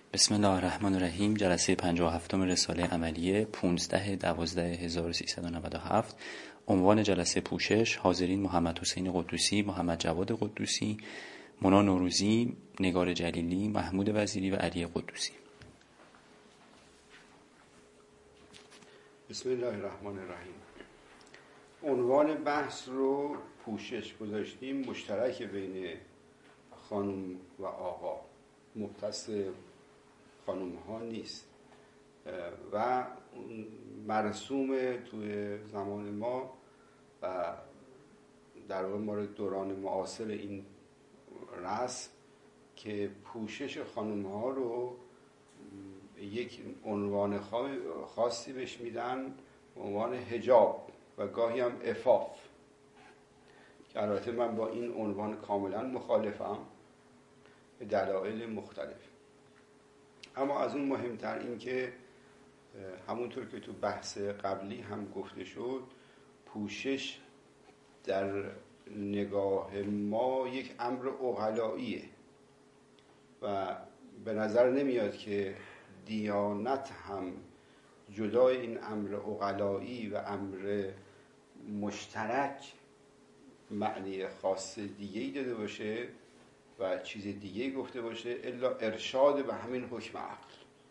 بسم الله الرحمن الرحیم. جلسه 57 رساله عملیه 15/12/1397. عنوان جلسه پوشش. حاضرین محمد حسین قدوسی، محمد جواد قدوسی، مونا نوروزی، نگار جلیلی، محمود وزیری و علی قدوسی. بسم الله الرحمن الرحیم. عنوان بحث رو پوشش گذاشتیم، مشترک بین خانم و آقا، مختص خانم ها نیست و مرسوم توی زمان ما و در واقع مورد دوران معاصر این رسم که پوشش خانم ها رو یک عنوان خاصی بهش میدن، عنوان حجاب و گاهی هم عفاف، که البته من با این عنوان کاملا مخالفم به دلایل مختلف. اما از اون مهمتر این که همونطور که تو بحث قبلی هم گفته شد، پوشش در نگاه ما یک امر عقلاییه و به نظر نمیاد که دیانت هم جدای این امر عقلایی و امر مشترک معنی خاص دیگه‌ای داده باشه و چیز دیگه‌ای گفته باشه الا ارشاد به همین حکم عقل.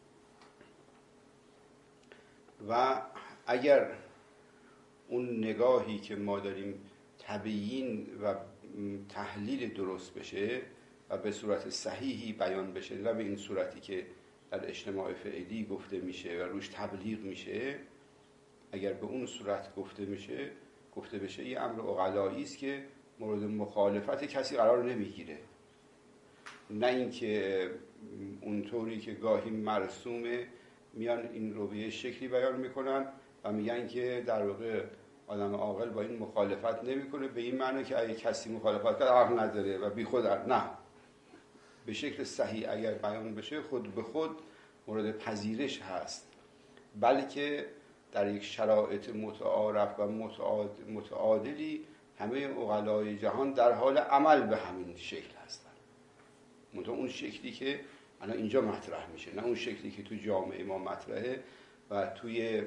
و اگر اون نگاهی که ما داریم تبیین و تحلیل درست بشه و به صورت صحیحی بیان بشه، نه به این صورتی که در اجتماع فعلی گفته میشه و روش تبلیغ میشه، اگر به اون صورت گفته بشه یه امر عقلایی است که مورد مخالفت کسی قرار نمیگیره، نه اینکه اونطوری که گاهی مرسومه میان این رو به شکلی بیان میکنن و میگن که در واقع آدم عاقل با این مخالفت نمیکنه، به این معنی که اگه کسی مخالفت کرد عقل نداره و بی خود نه. به شکل صحیح اگر بیان بشه خود به خود مورد پذیرش هست، بلکه در یک شرایط متعارف و متعادلی همه عقلای جهان در حال عمل به همین شکل هستن، منتها اون شکلی که الان اینجا مطرح میشه، نه اون شکلی که تو جامعه ما مطرحه و توی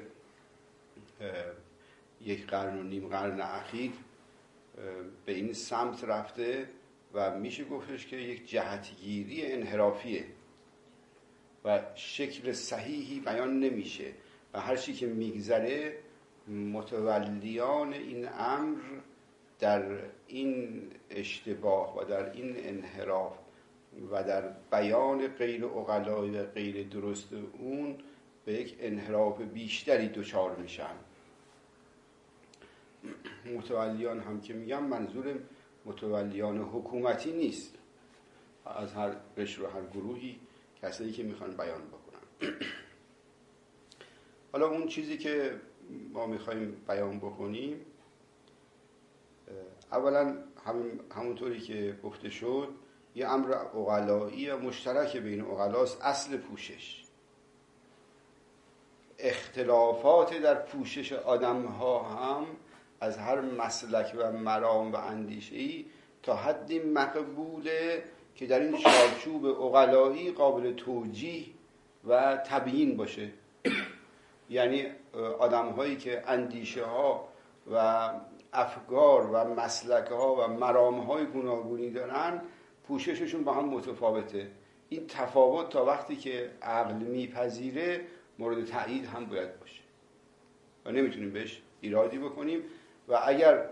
یک قرن و نیم قرن اخیر به این سمت رفته و میشه گفتش که یک جهتگیری انحرافیه و شکل صحیحی بیان نمیشه و هر چی که میگذره متولیان این امر در این اشتباه و در این انحراف و در بیان غیر عقلایی و غیر درست اون به یک انحراف بیشتری دچار میشن. متولیان هم که میگم منظور متولیان حکومتی نیست، از هر قشر و هر گروهی کسایی که میخوان بیان بکنن. حالا اون چیزی که ما میخوایم بیان بکنیم اولا همونطوری که گفته شد یه امر عقلایی و مشترک بین عقلاست. اصل پوشش، اختلافات در پوشش آدم ها هم از هر مسلک و مرام و اندیشه‌ای تا حدی مقبوله که در این چارچوب عقلایی قابل توجیه و تبیین باشه. یعنی آدم هایی که اندیشه ها و افکار و مسلک ها و مرام های گوناگونی دارن، پوشششون با هم متفاوته. این تفاوت تا وقتی که عقل میپذیره مورد تأیید هم باید باشه و نمیتونیم بهش ایرادی بکنیم و اگر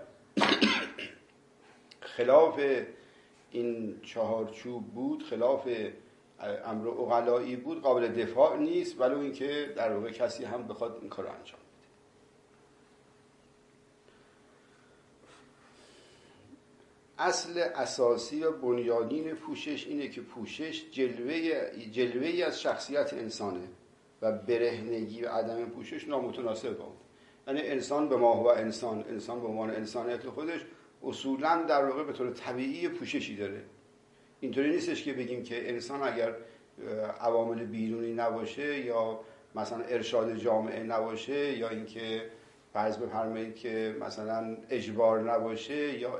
خلاف این چهارچوب بود، خلاف امر عقلایی بود، قابل دفاع نیست، ولو اینکه در واقع کسی هم بخواد این کار رو انجام بده. اصل اساسی و بنیادین پوشش اینه که پوشش جلوه‌ای از شخصیت انسانه و برهنگی و عدم پوشش نامتناسب با اون. یعنی انسان به ما هو انسان به عنوان انسانیت خودش اصولاً در واقع به طور طبیعی پوششی داره. اینطوری نیستش که بگیم که انسان اگر عوامل بیرونی نباشه یا مثلا ارشاد جامعه نباشه یا اینکه فرض بفرمایید که مثلا اجبار نباشه یا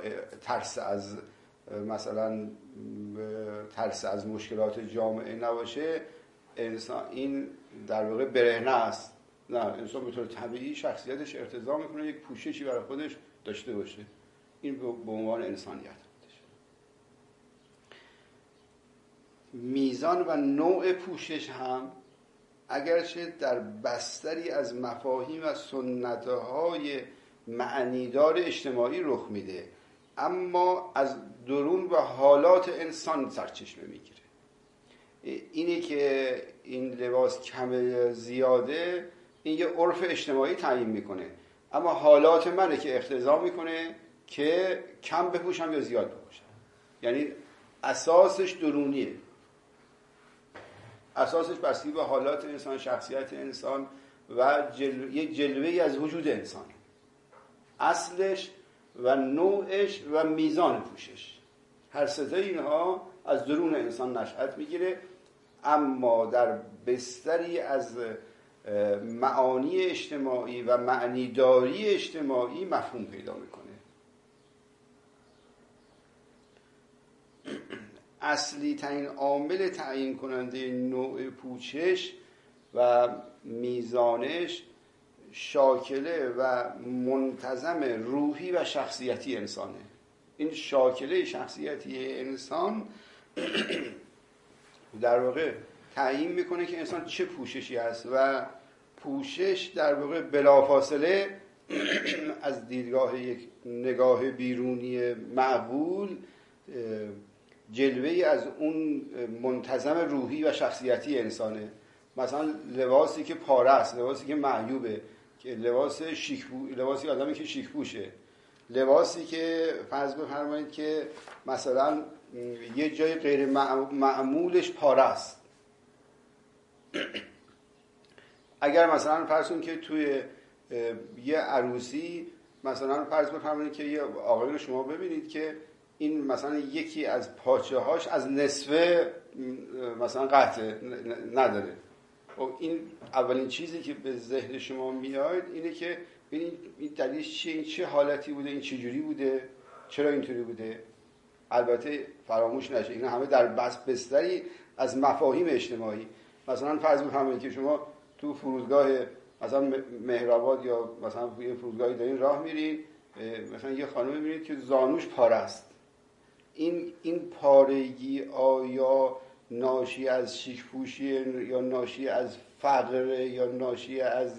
ترس از مشکلات جامعه نباشه، انسان این در واقع برهنه است. نه، انسان به طور طبیعی شخصیتش اقتضا میکنه یک پوششی برای خودش داشته باشه. این به عنوان انسانیت خودش. میزان و نوع پوشش هم اگرچه در بستری از مفاهیم و سنت‌های معنیدار اجتماعی رخ میده، اما از درون و حالات انسان سرچشمه میگیره. اینی که این لباس کم زیاده، این یه عرف اجتماعی تعیین میکنه، اما حالات منه که اقتضا میکنه که کم بپوشم یا زیاد بپوشم. یعنی اساسش درونیه، اساسش بستگی به حالات انسان، شخصیت انسان و یک جلوه‌ای از وجود انسان، اصلش و نوعش و میزان پوشش. هر سه اینها از درون انسان نشأت میگیره، اما در بستری از معانی اجتماعی و معنیداری اجتماعی مفهوم پیدا میکنه. اصلی ترین عامل تعیین کننده نوع پوشش و میزانش شاکله و منتظم روحی و شخصیتی انسانه. این شاکله شخصیتی انسان در واقع تعیین میکنه که انسان چه پوششی هست و پوشش در واقع بلافاصله از دیدگاه یک نگاه بیرونی معقول جلوه‌ای از اون منتظم روحی و شخصیتی انسانه. مثلا لباسی که پاره است، لباسی که معیوبه، که لباسی آدمی که شیک پوشه، لباسی که فرض بفرمایید که مثلا یه جای غیر معمولش پاره است. اگر مثلا فرض کنید که توی یه عروسی مثلا فرض بفرمایید که یه آقایی رو شما ببینید که این مثلا یکی از پاچه هاش از نصفه مثلا قطع نداره. و این اولین چیزی که به ذهن شما میاد اینه که ببینید این دلیلش چیه، این چه حالتی بوده، این چه جوری بوده، چرا اینطوری بوده. البته فراموش نشه اینا همه در بستری از مفاهیم اجتماعی. مثلا فرض بفرمایید که شما تو فرودگاه مثلا مهرآباد یا مثلا یه فرودگاهی دارین راه میرین، مثلا یه خانم میبینید که زانوش پاره است. این پارگی آیا ناشی از شیک پوشی یا ناشی از فقر یا ناشی از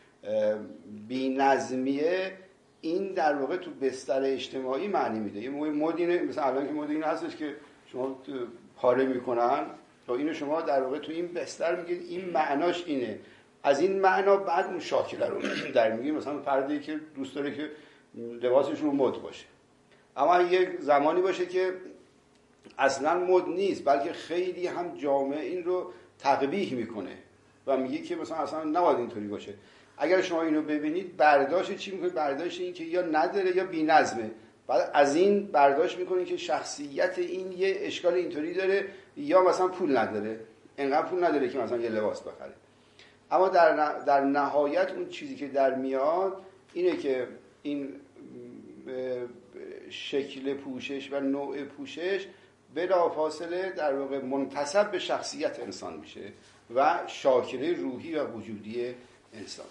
بی‌نظمیه؟ این در واقع تو بستر اجتماعی معنی میده. یه مدینه مثلا الان که مدینه هستش که شما پاره میکنن، تا اینو شما در واقع تو این بستر میگید این معناش اینه. از این معنا بعد اون شاکله رو در میگید. مثلا فردی که دوست داره که لباسش رو مد باشه، اما یک زمانی باشه که اصلا مد نیست، بلکه خیلی هم جامعه این رو تقبیح میکنه و میگه که مثلا اصلا نباید اینطوری باشه. اگر شما اینو ببینید برداشت چی میکنید؟ برداشت این که یا نداره یا بی‌نظمه. بعد از این برداشت میکنید که شخصیت این یه اشکال اینطوری داره، یا مثلا پول نداره، انقدر پول نداره که مثلا یه لباس بخره. اما در نهایت اون چیزی که در میاد اینه که این شکل پوشش و نوع پوشش بلافاصله در واقع منتسب به شخصیت انسان میشه و شاکله روحی و وجودی انسان.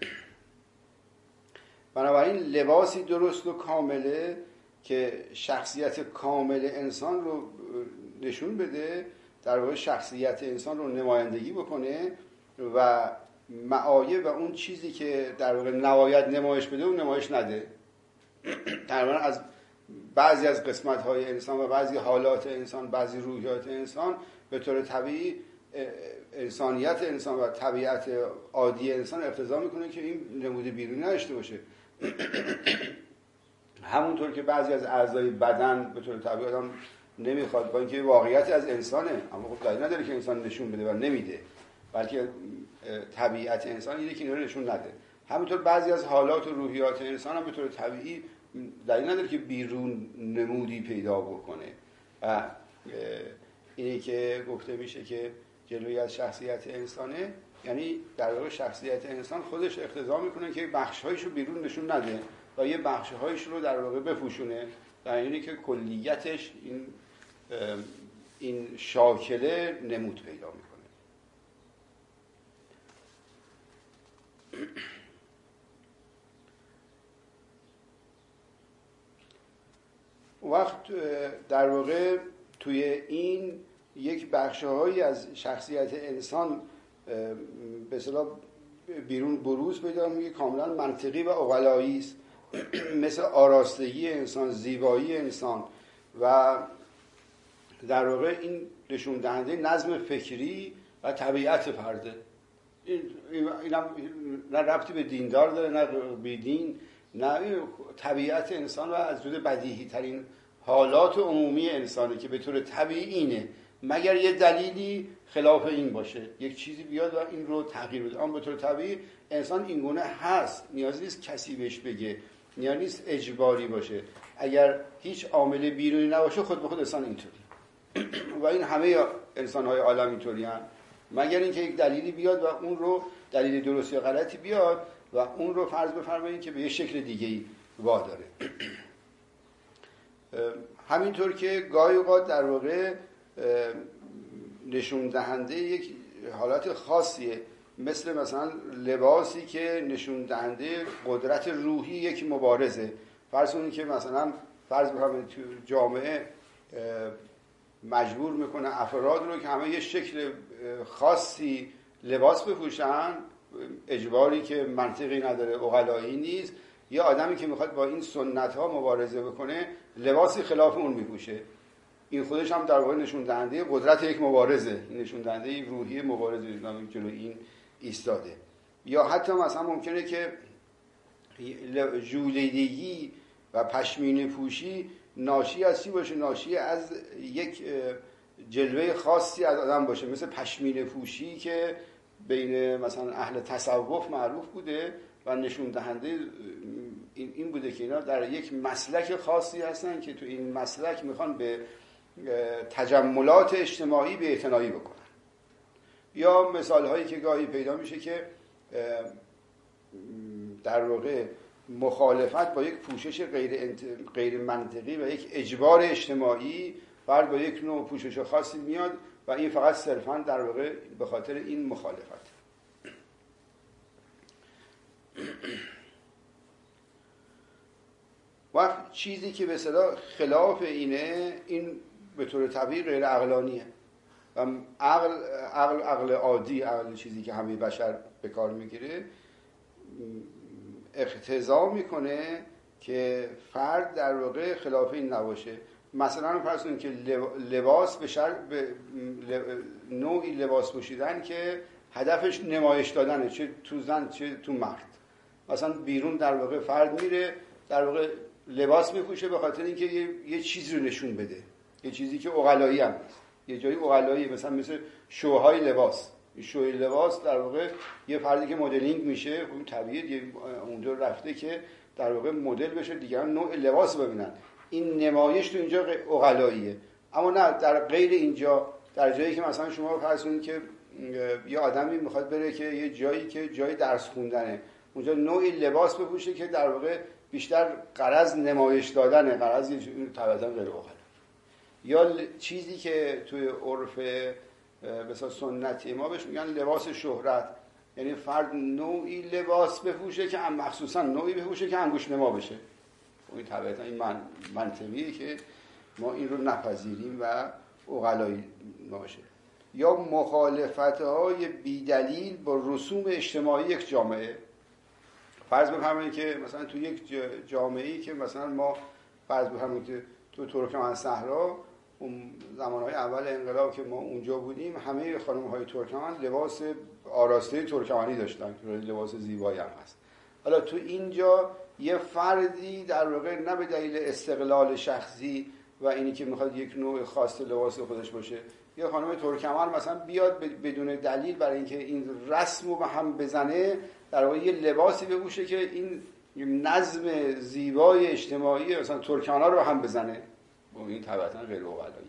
بنابراین لباسی درست و کامله که شخصیت کامل انسان رو نشون بده، در واقع شخصیت انسان رو نمایندگی بکنه و معایب و اون چیزی که در واقع نباید نمایش بده اون نمایش نده. تقریبا از بعضی از قسمت‌های انسان و بعضی حالات انسان، بعضی روحیات انسان به طور طبیعی انسانیت انسان و طبیعت عادی انسان اقتضا میکنه که این نمود بیرونی نداشته باشه. همونطور که بعضی از اعضای بدن به طور طبیعی آدم نمیخواد، با اینکه واقعیتی از انسانه، اما خب دلیل نداره که انسان نشون بده و نمیده، بلکه طبیعت انسان اینه که اینا رو نشون نده. همونطور بعضی از حالات و روحیات انسان هم به طور طبیعی دلیل نداره که بیرون نمودی پیدا بکنه. و اینه که گفته میشه که جلوی از شخصیت انسانه، یعنی در واقع شخصیت انسان خودش اقتضا میکنه که بخش‌هایشو بیرون نشون نده و یه بخش‌هایش رو در واقع بپوشونه، در اینه که کلیتش این شاکله نمود پیدا میکنه. وقت در واقع توی این یک بخشهایی از شخصیت انسان به اصطلاح بیرون بروز پیدا می‌کنه، کاملا منطقی و عقلایی است. مثل آراستگی انسان، زیبایی انسان و در واقع این نشون دهنده نظم فکری و طبیعت فرده. اینم نه ربطی به دیندار داره نه به دین، نه طبیعت انسان و از جز بدیهی ترین حالات عمومی انسانه که به طور طبیعی اینه، مگر یه دلیلی خلاف این باشه، یک چیزی بیاد و این رو تغییر بده. اما به طور طبیعی انسان این گونه هست، نیاز نیست کسی بهش بگه، نیاز نیست اجباری باشه. اگر هیچ عامل بیرونی نباشه خود به خود انسان اینطوری و این همه انسان‌های عالم اینطوری هستند، مگر اینکه یک دلیلی بیاد و اون رو دلیل درست یا غلطی بیاد و اون رو فرض بفرمایید که به یه شکل دیگه‌ای واداره. همینطور که گاهی اوقات در واقع نشون دهنده یک حالت خاصیه، مثلا لباسی که نشون دهنده قدرت روحی یک مبارزه. فرض کنید که مثلا فرض بفرمایید تو جامعه مجبور میکنه افراد رو که همه یه شکل خاصی لباس بپوشن، اجباری که منطقی نداره، عقلایی نیست، یا آدمی که میخواد با این سنت ها مبارزه بکنه لباسی خلاف اون میپوشه. این خودش هم در واقع نشون دهنده قدرت یک مبارزه، این نشون دهنده روحی مبارزه جلو این ایستاده. یا حتی مثلا ممکنه که ژولیدگی و پشمینه پوشی ناشی از چی باشه؟ ناشی از یک جلوه خاصی از آدم باشه، مثل پشمینه پوشی که بین مثلا اهل تصوف معروف بوده و نشون دهنده این بوده که اینا در یک مسلک خاصی هستن که تو این مسلک میخوان به تجملات اجتماعی به اعتنایی بکنن. یا مثال هایی که گاهی پیدا میشه که در واقع مخالفت با یک پوشش غیر منطقی و یک اجبار اجتماعی فرد با یک نوع پوشش خاصی میاد و این فقط صرفاً در واقع به خاطر این مخالفت. وقت چیزی که به اصطلاح خلاف اینه، این به طور طبیعی غیر عقلانیه و عقل عادی، عقل چیزی که همه بشر به کار میگیره، اقتضا میکنه که فرد در واقع خلاف این نباشه. مثلا فرض کنید که لباس به نوعی لباس پوشیدن که هدفش نمایش دادنه، چه تو زن چه تو مرد. مثلا بیرون در واقع فرد میره در واقع لباس میپوشه به خاطر اینکه یه چیزی رو نشون بده، یه چیزی که عقلایی هم هست، یه جایی عقلایی، مثل شوهای لباس. شوی لباس در واقع یه فردی که مدلینگ میشه، اون طبیعیه اونجا رفته که در واقع مدل بشه، دیگران نوع لباس ببینن. این نمایش تو اینجا عقلاییه. اما نه در غیر اینجا، در جایی که مثلا شما فرض کنید که یه آدمی میخواد بره که یه جایی که جای درس خوندنه، اونجا نوعی لباس بپوشه که در واقع بیشتر غرض نمایش دادنه، غرض طبعا غیر عقلایی. یا چیزی که توی عرف مثلا سنتی ما بهش میگن لباس شهرت، یعنی فرد نوعی لباس بپوشه که مخصوصا نوعی بپوشه که انگوش نما بشه. این طبعا این منطقیه که ما این رو نپذیریم و عقلایی باشه. یا مخالفت‌های بی‌دلیل با رسوم اجتماعی یک جامعه. فرض بفرمایید که مثلا تو یک جامعه‌ای که مثلا ما فرض بفرمایید که تو ترکمن صحرا، اون زمانهای اول انقلاب که ما اونجا بودیم، همه خانم‌های ترکمن لباس آراسته ترکمنی داشتن که لباس زیبایی هم هست. حالا تو اینجا یه فردی در واقع نه به دلیل استقلال شخصی و اینی که میخواد یک نوع خاص لباس خودش باشه، یه خانم ترکمن مثلا بیاد بدون دلیل برای اینکه این رسم رو به هم بزنه در واقع یه لباسی بپوشه که این نظم زیبای اجتماعی مثلا ترکمن‌ها رو هم بزنه. این طبعا غیر عقلایی.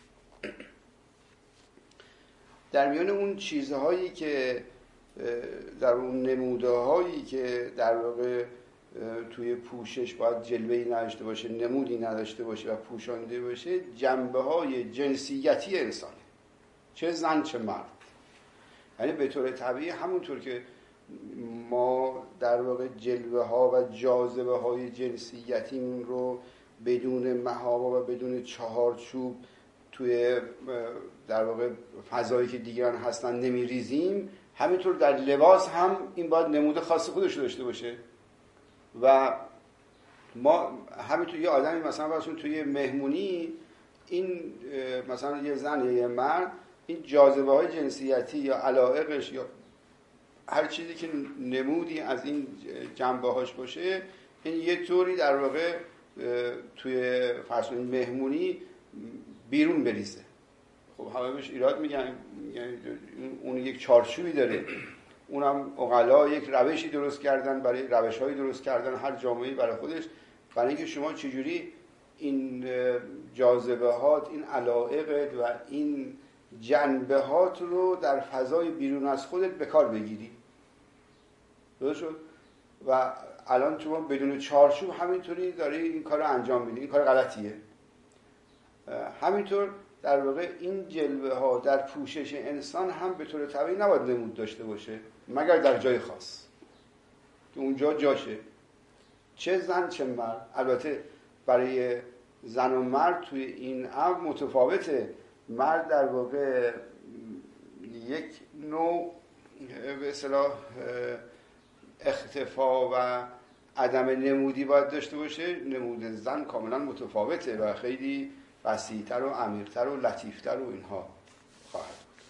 در میان اون چیزهایی که در اون نموده‌هایی که در واقع توی پوشش باید جلوه‌ای نداشته باشه، نمودی نداشته باشه و پوشانده باشه، جنبه‌های جنسیتی انسانه، چه زن چه مرد. یعنی به طور طبیعی همونطور که ما در واقع جلوه‌ها و جاذبه‌های جنسیتیمون رو بدون محابا و بدون چهارچوب توی در واقع فضایی که دیگران هستن نمیریزیم، همینطور در لباس هم این باید نمود خاص خودش داشته باشه. و ما همینطور یه آدمی مثلا توی مهمونی، این مثلا یه زن یا یه مرد، این جاذبه های جنسیتی یا علایقش یا هر چیزی که نمودی از این جنبه هاش باشه، این یه طوری در واقع توی فرض مهمونی بیرون بریزه. خب همه بهش ایراد میگن، یعنی اون یک چارچوبی داره، اونم عقلا یک روشی درست کردن، برای روش‌هایی درست کردن هر جامعه‌ای برای خودش، برای اینکه شما چجوری این جاذبه‌هات، این علایقت و این جنبهات رو در فضای بیرون از خودت به کار بگیری. درست شد؟ و الان شما بدون چارچوب همینطوری داری این کار رو انجام میدی، این کار غلطیه. همینطور در واقع این جلوه ها در پوشش انسان هم به طور طبیعی نباید نمود داشته باشه، مگر در جای خاص که اونجا جاشه، چه زن چه مرد. البته برای زن و مرد توی این امر متفاوته. مرد در واقع یک نوع به اصطلاح اختفا و عدم نمودی باید داشته باشه، نمود زن کاملا متفاوته و خیلی وسیع‌تر و عمیق‌تر و لطیف‌تر و اینها خواهد بود.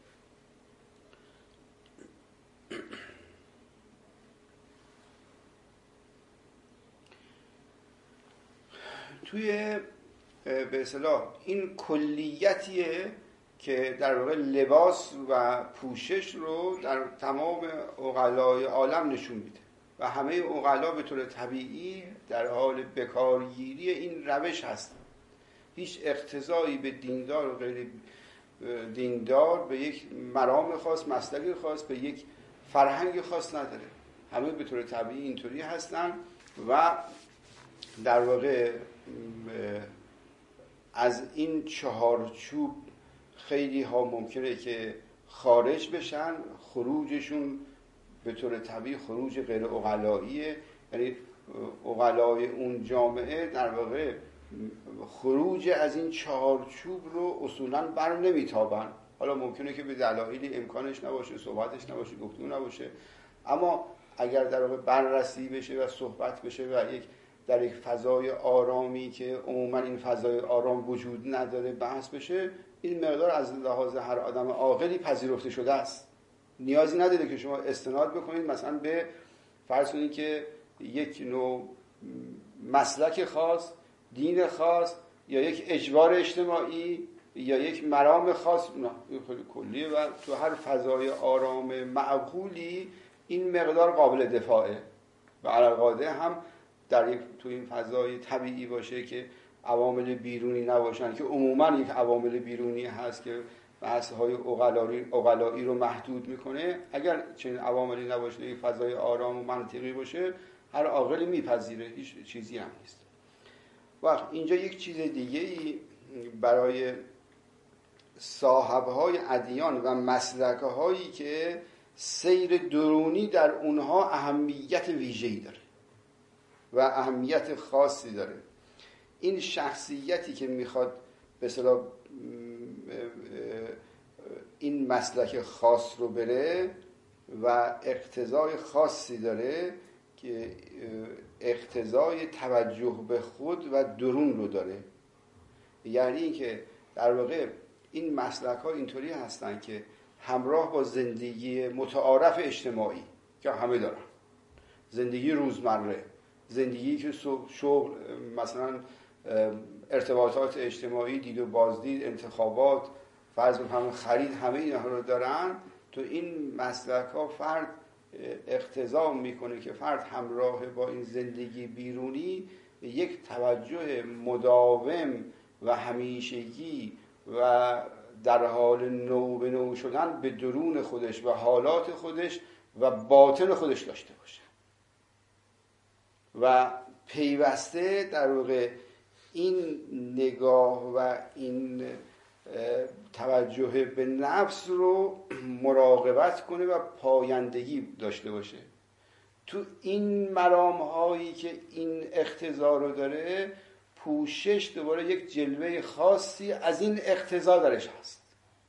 توی به اصطلاح این کلیتیه که در واقع لباس و پوشش رو در تمام عقلای عالم نشون میده و همه عقلا به طور طبیعی در حال بکارگیری این روش هستن. هیچ اقتضایی به دیندار و غیر دیندار، به یک مرام خاص، مسلک خاص، به یک فرهنگ خاص نداره. همه به طور طبیعی اینطوری هستن و در واقع از این چهارچوب خیلی ها ممکنه که خارج بشن. خروجشون به طور طبیعی خروج غیر عقلاییه، یعنی عقلای اون جامعه در واقع خروج از این چهارچوب رو اصولاً بر نمیتابن. حالا ممکنه که به دلایلی امکانش نباشه، صحبتش نباشه، گفتگو نباشه، اما اگر در واقع بررسی بشه و صحبت بشه و در یک فضای آرامی که عموما این فضای آرام وجود نداره بحث بشه، این مقدار از لحاظ هر آدم عاقلی پذیرفته شده است. نیازی نداره که شما استناد بکنید مثلا به فرض کنید که یک نوع مسلک خاص، دین خاص یا یک اجبار اجتماعی یا یک مرام خاص. نه، این خیلی کلیه و تو هر فضای آرام معقولی این مقدار قابل دفاعه و علاقاده هم تو این فضای طبیعی باشه که عوامل بیرونی نباشن، که عموما یک عوامل بیرونی هست که بحث‌های عقلایی رو محدود میکنه. اگر چنین عواملی نباشه، یک فضای آرام و منطقی باشه، هر عاقلی میپذیره، هیچ چیزی هم نیست. وقت اینجا یک چیز دیگه‌ای برای صاحب‌های ادیان و مسلک‌هایی که سیر درونی در اونها اهمیت ویژه‌ای داره و اهمیت خاصی داره. این شخصیتی که میخواد به اصطلاح این مسلک خاص رو بره و اقتضای خاصی داره که اقتضای توجه به خود و درون رو داره. یعنی اینکه در واقع این مسلک ها اینطوری هستن که همراه با زندگی متعارف اجتماعی که همه دارن، زندگی روزمره، زندگی که شغل، مثلا ارتباطات اجتماعی، دید و بازدید، انتخابات، فرض بفرمایید خرید، همه اینها رو دارن. تو این مسلک ها فرد اقتضا میکنه که فرد همراه با این زندگی بیرونی یک توجه مداوم و همیشگی و در حال نو به نو شدن به درون خودش و حالات خودش و باطن خودش داشته باشه و پیوسته در واقع این نگاه و این توجه به نفس رو مراقبت کنه و پایندگی داشته باشه. تو این مرام هایی که این اقتضا رو داره، پوشش دوباره یک جلوه خاصی از این اقتضا درش هست.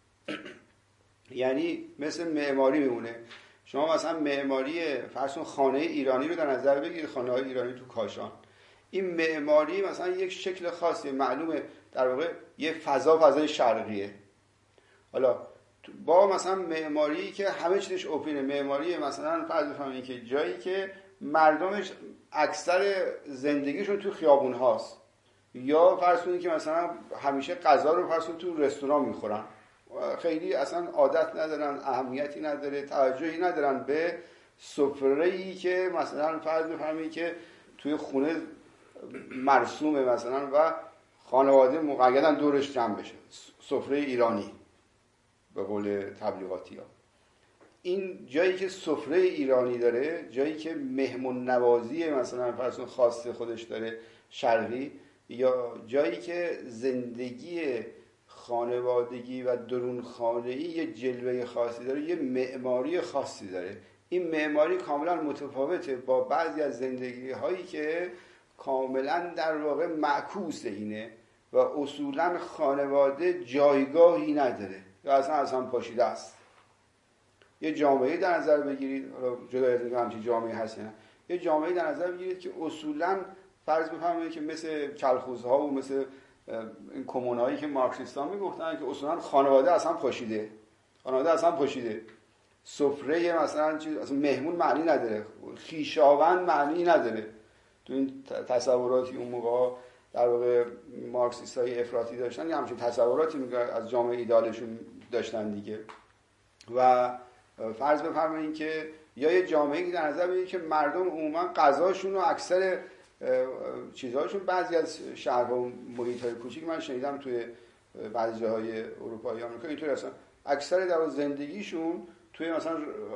یعنی مثل معماری میمونه. شما مثلا معماری فرض کن خانه ایرانی رو در نظر بگیرید، خانه های ایرانی تو کاشان، این معماری مثلا یک شکل خاصی معلومه، در واقع یه فضای شرقیه. حالا با مثلا معماری که همه چیزش اوپنه، معماری مثلا فرض بفرمایید که جایی که مردمش اکثر زندگیشون تو خیابون هاست، یا فرض کنید که مثلا همیشه غذا رو فرض کنید تو رستوران میخورن، خیلی اصلا عادت ندارن، اهمیتی نداره، توجهی ندارن به سفره‌ای که مثلا فرض بفرمایید که توی خونه مرسومه مثلا و خانواده مقیدن دورش جمع بشه، سفره ایرانی به قول تبلیغاتی ها. این جایی که سفره ایرانی داره، جایی که مهمون نوازی مثلا فرض خاص خودش داره شرقی، یا جایی که زندگی خانوادگی و درون خانه‌ای یه جلوه خاصی داره، یه معماری خاصی داره. این معماری کاملا متفاوته با بعضی از زندگی هایی که کاملا در واقع معکوس اینه و اصولا خانواده جایگاهی نداره یا اصلا پاشیده است. یه جامعه در نظر بگیرید، جدا از اینکه همچین جامعه هست نه، یه جامعه در نظر بگیرید که اصولا فرض بفرمایید که مثل کلخوزها و مثل این کمونایی که مارکسیست‌ها میگفتن که اصولا خانواده اصلا پاشیده، سفره مثلا چیز اصلا مهمون معنی نداره، خویشاوند معنی نداره. تو این تصوراتی اون موقع در واقع مارکسیست‌های افراطی داشتن، یا همچین تصوراتی از جامعه ایدالشون داشتن دیگه. و فرض بفرمایید که یا یه جامعه‌ای در نظر بگیرید که مردم عموما غذاشون و اکثر چیزهاشون، بعضی از شهرها و محیط‌های کوچیک من شنیدم توی بعضی جاهای اروپا یا آمریکا اینطور هستن، اکثر در زندگیشون توی مثلا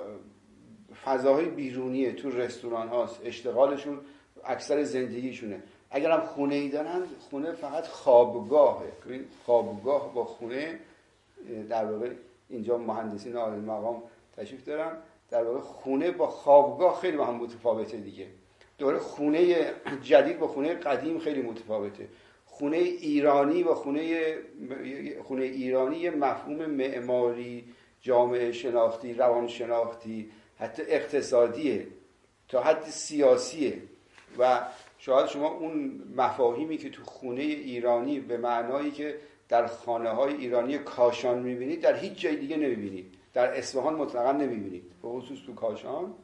فضاهای بیرونیه، تو رستوران هاست، اشتغالشون اکثر زندگیشونه. اگر هم خونه ای دارن، خونه فقط خوابگاهه. خوابگاه با خونه در واقع اینجا مهندسین عالی مقام تشریف دارن، در واقع خونه با خوابگاه خیلی با هم متفاوته دیگه. دوره خونه جدید با خونه قدیم خیلی متفاوته. خونه ایرانی با خونه ایرانی مفهوم معماری، جامعه شناختی، روان شناختی، حتی اقتصادیه، تا حد سیاسیه. و شاید شما اون مفاهیمی که تو خونه ایرانی به معنایی که در خانه‌های ایرانی کاشان می‌بینید در هیچ جای دیگه نمی‌بینید. در اصفهان مطلقاً نمی‌بینید، به خصوص تو کاشان.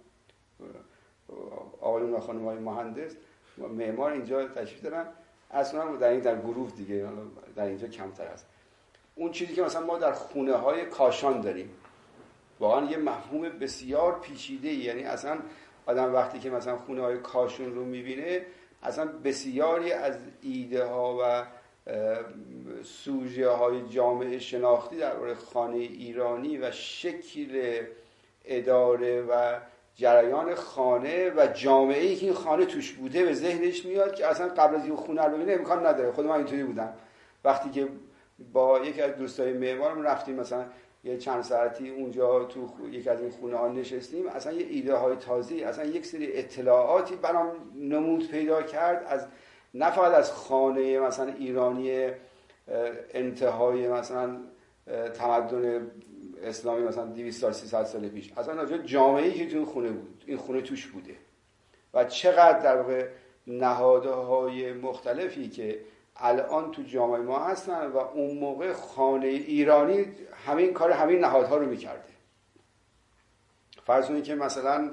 آقایون و خانم‌های مهندس و معمار اینجا تشریف دارن، اصلا در گروه دیگه در اینجا کمتر است. اون چیزی که مثلا ما در خونه‌های کاشان داریم واقعا یه مفهوم بسیار پیچیده، یعنی اصلا آدم وقتی که مثلا خونه‌های کاشان رو می‌بینه، اصلا بسیاری از ایده ها و سوژه های جامعه شناختی درباره خانه ایرانی و شکل اداره و جریان خانه و جامعه‌ای که این خانه توش بوده به ذهنش میاد که اصلا قبل از این خونه رو ببینه امکان نداره. خود من اینطوری بودم وقتی که با یکی از دوستای معمارم رفتیم مثلا یه چند ساعتی اونجا تو یکی از این خونه ها نشستیم، اصلا یه ایده های تازه، اصلا یک سری اطلاعاتی برام نمود پیدا کرد، از نه فقط از خانه مثلا ایرانی انتهای مثلا تمدن اسلامی مثلا 200 سال 300 سال پیش، اصلا راجع جامعه‌ای که تو این خونه بود، این خونه توش بوده و چقدر در واقع نهادهای مختلفی که الان تو جامعه ما هستن و اون موقع خانه ایرانی همین کار همین نهادها رو میکرده. فرض کنید که مثلا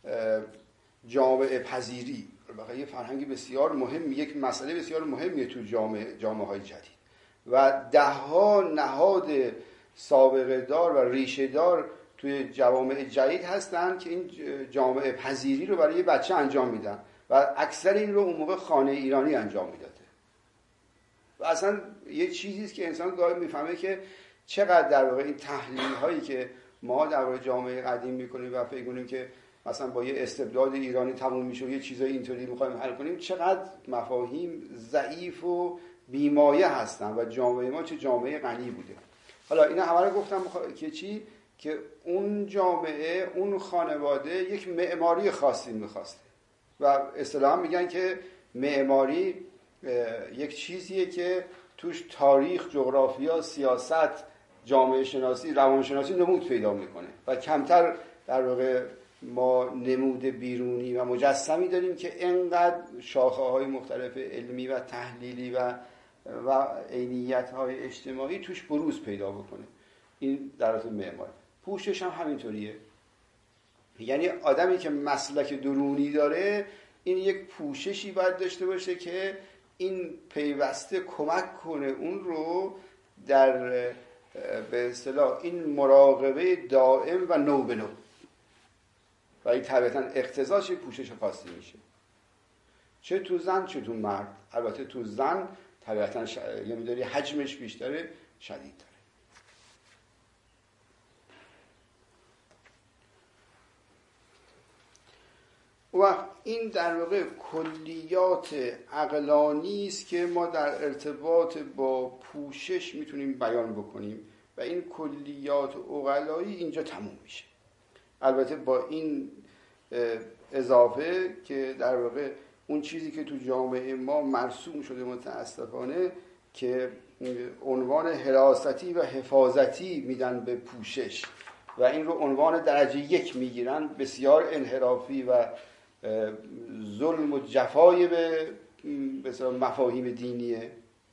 جامعه پذیری واقعا یه فرهنگ بسیار مهم، یک مسئله بسیار مهمیه تو جامعه های جدید و دهها نهاد سابقه دار و ریشه دار توی جوامع جدید هستن که این جامعه پذیری رو برای یه بچه انجام میدن و اکثر این رو اون موقع خانه ایرانی انجام میداده. و اصلا یه چیزیست که انسان گاهی میفهمه که چقدر در واقع این تحلیل هایی که ما در واقع جامعه قدیم میکنیم و فکر کنیم که مثلا با یه استبداد ایرانی تموم میشه و یه چیزای اینطوری میخوایم حل کنیم، چقدر مفاهیم ضعیف و بیمایه هستن و جامعه ما چه جامعه غنی بوده. حالا اینا همه رو گفتم که چی؟ که اون جامعه، اون خانواده یک معماری خاصی میخواسته و اصطلاحا میگن که معماری یک چیزیه که توش تاریخ، جغرافیا، سیاست، جامعه شناسی، روانشناسی نمود پیدا میکنه و کمتر در واقع ما نمود بیرونی و مجسمی داریم که انقدر شاخه‌های مختلف علمی و تحلیلی و عینیت‌های اجتماعی توش بروز پیدا بکنه. این در حالت معماری. پوشش هم همینطوریه. یعنی آدمی که مسلک درونی داره این یک پوششی باید داشته باشه که این پیوسته کمک کنه اون رو در به اصطلاح این مراقبه دائم و نو به نو، و این طبیعتا اقتضاش پوشش خاصی میشه، چه تو زن چه تو مرد. البته تو زن طبیعتا یه مقداری حجمش بیشتره، شدیدتره. و این در واقع کلیات عقلانی است که ما در ارتباط با پوشش میتونیم بیان بکنیم و این کلیات عقلایی اینجا تموم میشه. البته با این اضافه که در واقع اون چیزی که تو جامعه ما مرسوم شده متاسفانه که عنوان حراستی و حفاظتی میدن به پوشش و این رو عنوان درجه 1 میگیرن، بسیار انحرافی و ظلم و جفای به مفاهیم دینیه.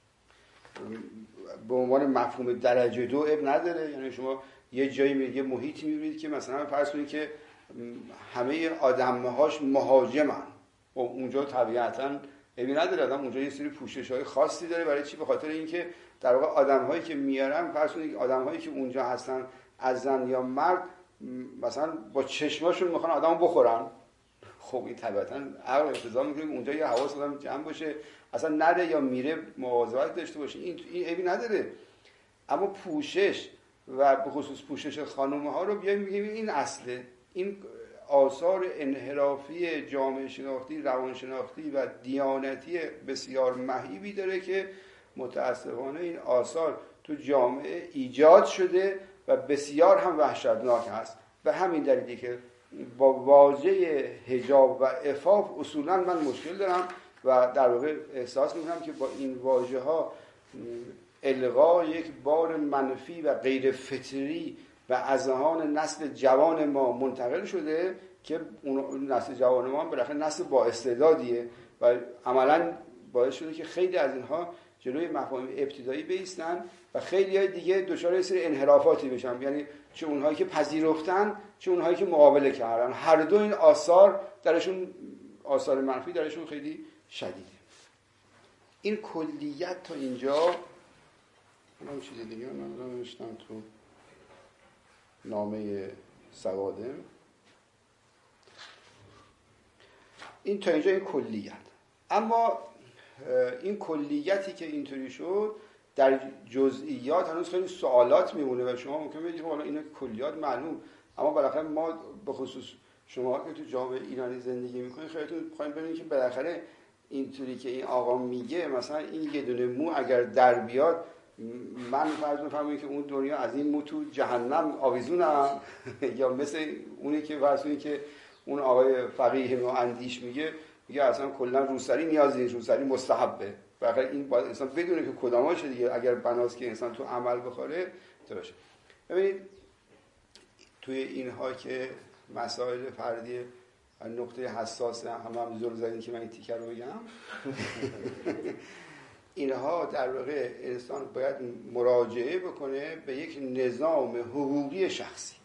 به عنوان مفهوم درجه 2 اب نداره. یعنی شما یه جایی یه محیطی میبینید که مثلا فرض کنید که همه آدم‌هاش مهاجمن و اونجا طبیعتاً ابی نداره، آدم اونجا یه سری پوشش‌های خاصی داره. برای چی؟ به خاطر اینکه در واقع آدم‌هایی که میارن، فرض کنید آدم‌هایی که اونجا هستن از زن یا مرد مثلا با چشماشون میخوان آدمو بخورن. خب این طبیعتاً عقل اقتضا میکنه اونجا یه حواس آدم جمع باشه، اصلا نره یا میره مواظبت داشته باشه. این ابی نداره. اما پوشش و به خصوص پوشش خانم‌ها رو بیایم بگیم این اصله. این آثار انحرافی جامعه شناختی، روانشناختی و دیانتی بسیار مهیبی داره که متاسفانه این آثار تو جامعه ایجاد شده و بسیار هم وحشتناک هست. به همین دلیلی که با واژه حجاب و عفاف اصولا من مشکل دارم و در واقع احساس میکنم که با این واژه ها الغا یک بار منفی و غیر فطری و اذهان نسل جوان ما منتقل شده که اون نسل جوان ما بالاخره نسل با استعدادیه و عملاً باعث شده که خیلی از اینها جلوی مفاهیم ابتدایی بایستن و خیلی های دیگه دچار یه سری انحرافاتی بشن. یعنی چه اونهایی که پذیرفتن چه اونهایی که مقابله کردن، هر دو این آثار درشون، آثار منفی درشون خیلی شدیده. این کلیت تا اینجا من چیز دیگه نوشتم تو نامه سوادم. این تا اینجا این کلیت. اما این کلیتی که اینطوری شد در جزئیات هنوز خیلی سوالات میمونه و شما ممکنه بگید حالا اینا کلیات معلوم، اما بالاخره ما به خصوص شما که تو جامعه ایرانی زندگی میکنید خیلیتون میخواین ببینید که بالاخره اینطوری که این آقا میگه مثلا این یه دونه مو اگر در بیاد من فرض می‌فهمم که اون دنیا از این مو تو جهنم آویزونم یا مثل اونی که فرض کنید که اون آقای فقیه نو اندیش میگه اصلا کلا روسری نیازی نیست، روسری مستحبه. واقعا این باید انسان بدونه که کداماشه دیگه اگر بناست که انسان تو عمل بخوره تو باشه. ببینید توی اینها که مسائل فردی نقطه حساس هم زور زدین که من این تیکر رو بگم اینها در واقع انسان باید مراجعه بکنه به یک نظام حقوقی شخصی.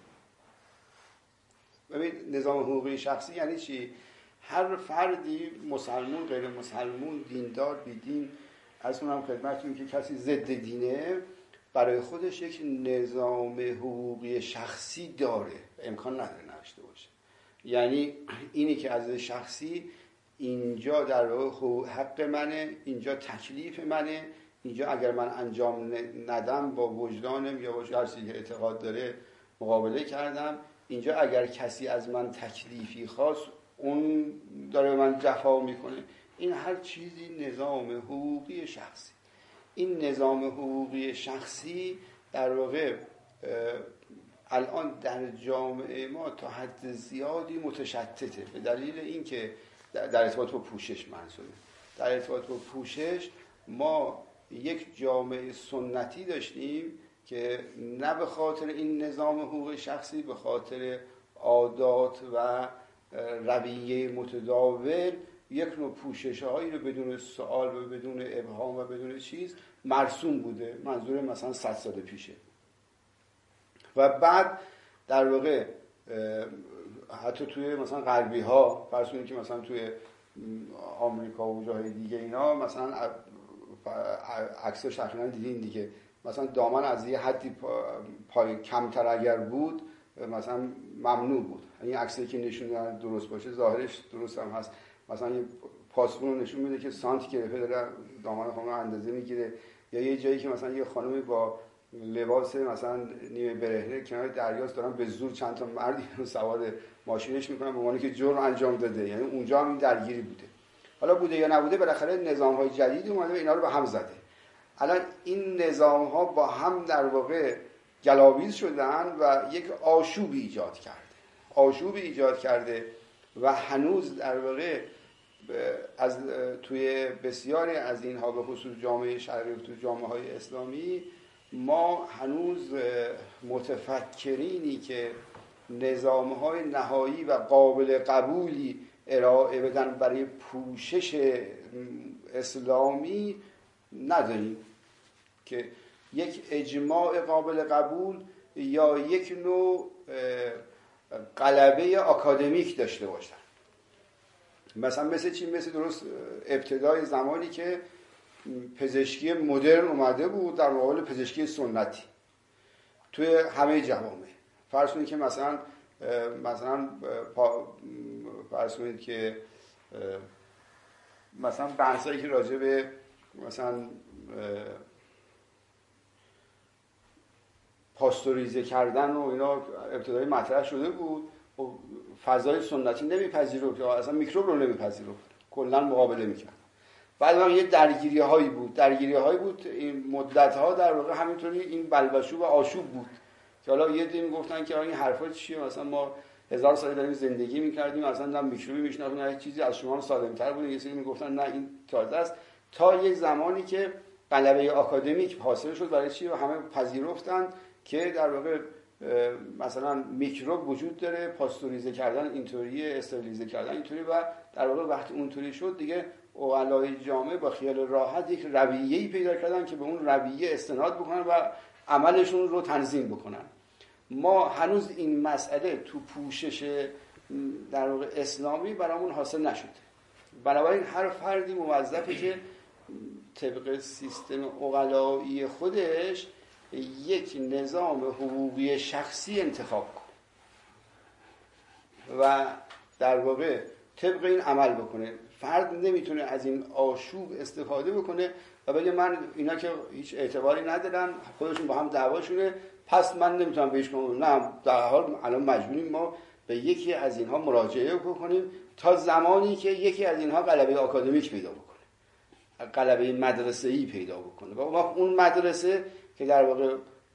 ببین نظام حقوقی شخصی یعنی چی؟ هر فردی، مسلمون غیر مسلمون، دیندار بیدین، از اونم خدمتتون که کسی ضد دینه، برای خودش یک نظام حقوقی شخصی داره، امکان نداره نداشته باشه. یعنی اینی که از شخصی اینجا در واقع حق منه، اینجا تکلیف منه، اینجا اگر من انجام ندم با وجدانم یا با هر چیزی که اعتقاد داره مقابله کردم، اینجا اگر کسی از من تکلیفی خواست اون داره من جفا میکنه. این هر چیزی نظام حقوقی شخصی. این نظام حقوقی شخصی در واقع الان در جامعه ما تا حد زیادی متشتته به دلیل اینکه در ارتباط با پوشش منظوره، در ارتباط با پوشش ما یک جامعه سنتی داشتیم که نه به خاطر این نظام حقوق شخصی، به خاطر عادات و رویه متداول یک نوع پوشش‌هایی رو بدون سوال و بدون ابهام و بدون چیز مرسوم بوده. منظور مثلا 100 سال پیشه. و بعد در واقع حتی توی مثلا غربی ها، فرض کنید که مثلا توی آمریکا و جاهای دیگه اینا مثلا عکسش اخیراً دیدین دیگه، مثلا دامن از یه حدی پای کمتر اگر بود مثلا ممنوع بود. این عکسی که نشون میدن درست باشه، ظاهرش درست هم هست، مثلا یه پاسپورت رو نشون میده که سانتی گرفته داره دامن خانم اندازه میگیره، یا یه جایی که مثلا یه خانمی با لباس مثلا نیمه برهنه کنار دریاست دارن به زور چند تا مردی رو سوار ماشینش میکنن به معنی که جرم انجام داده. یعنی اونجا هم این درگیری بوده. حالا بوده یا نبوده، بالاخره نظام‌های جدید اومده و اینا رو به هم زده. الان این نظام‌ها با هم در واقع گلاویز شدن و یک آشوبی ایجاد کرده و هنوز در واقع از توی بسیاری از اینها، به خصوص جامعه شرقی و توی جامعه‌های اسلامی، ما هنوز متفکرینی که نظام‌های نهایی و قابل قبولی ارائه بدن برای پوشش اسلامی نداریم که یک اجماع قابل قبول یا یک نوع غلبه آکادمیک داشته باشن. مثلا مثل چی؟ مثل درست ابتدای زمانی که پزشکی مدرن اومده بود در مقابل پزشکی سنتی توی همه جوامع. فرض کنید که مثلا فرض کنید که مثلا بحثایی که راجع به مثلا پاستوریزه کردن و اینا ابتدایی مطرح شده بود و فضای سنتی نمیپذیرفت یا اصلا میکروب رو نمیپذیرفت، کلا مقابله میکرد. بعد یه درگیری‌هایی بود این مدت‌ها در واقع همینطوری این بلبشو و آشوب بود که حالا یه دیگه میگفتن که این حرفا چیه، مثلا ما 1000 سال داریم زندگی میکردیم، اصلا نه میکروبی میشناختیم نه چیزی، از شما سالم‌تر بود. یه سری میگفتن نه این تازه است، تا یک زمانی که غلبه آکادمیک حاصل شد برای چی و همه پذیرفتن که در واقع مثلا میکروب وجود داره، پاستوریزه کردن اینطوریه، استریلیزه کردن اینطوری، و در واقع وقتی اونطوری شد دیگه عقلای جامعه با خیال راحت یک رویه‌ای پیدا کردن که به اون رویه استناد بکنن و عملشون رو تنظیم بکنن. ما هنوز این مسئله تو پوشش در واقع اسلامی برامون حاصل نشده. بنابراین هر فردی موظفه که طبق سیستم عقلایی خودش یک نظام حقوقی شخصی انتخاب کنه و در واقع طبق این عمل بکنه. فرد نمیتونه از این آشوب استفاده بکنه و بگه من اینا که هیچ اعتباری ندارن، خودشون با هم دعواشونه، پس من نمیتونم بهش کنم. نه، در حال الان مجبوریم ما به یکی از اینها مراجعه بکنیم تا زمانی که یکی از اینها غلبه آکادمیک پیدا بکنه، غلبه مدرسه‌ای پیدا بکنه و اون مدرسه که در واقع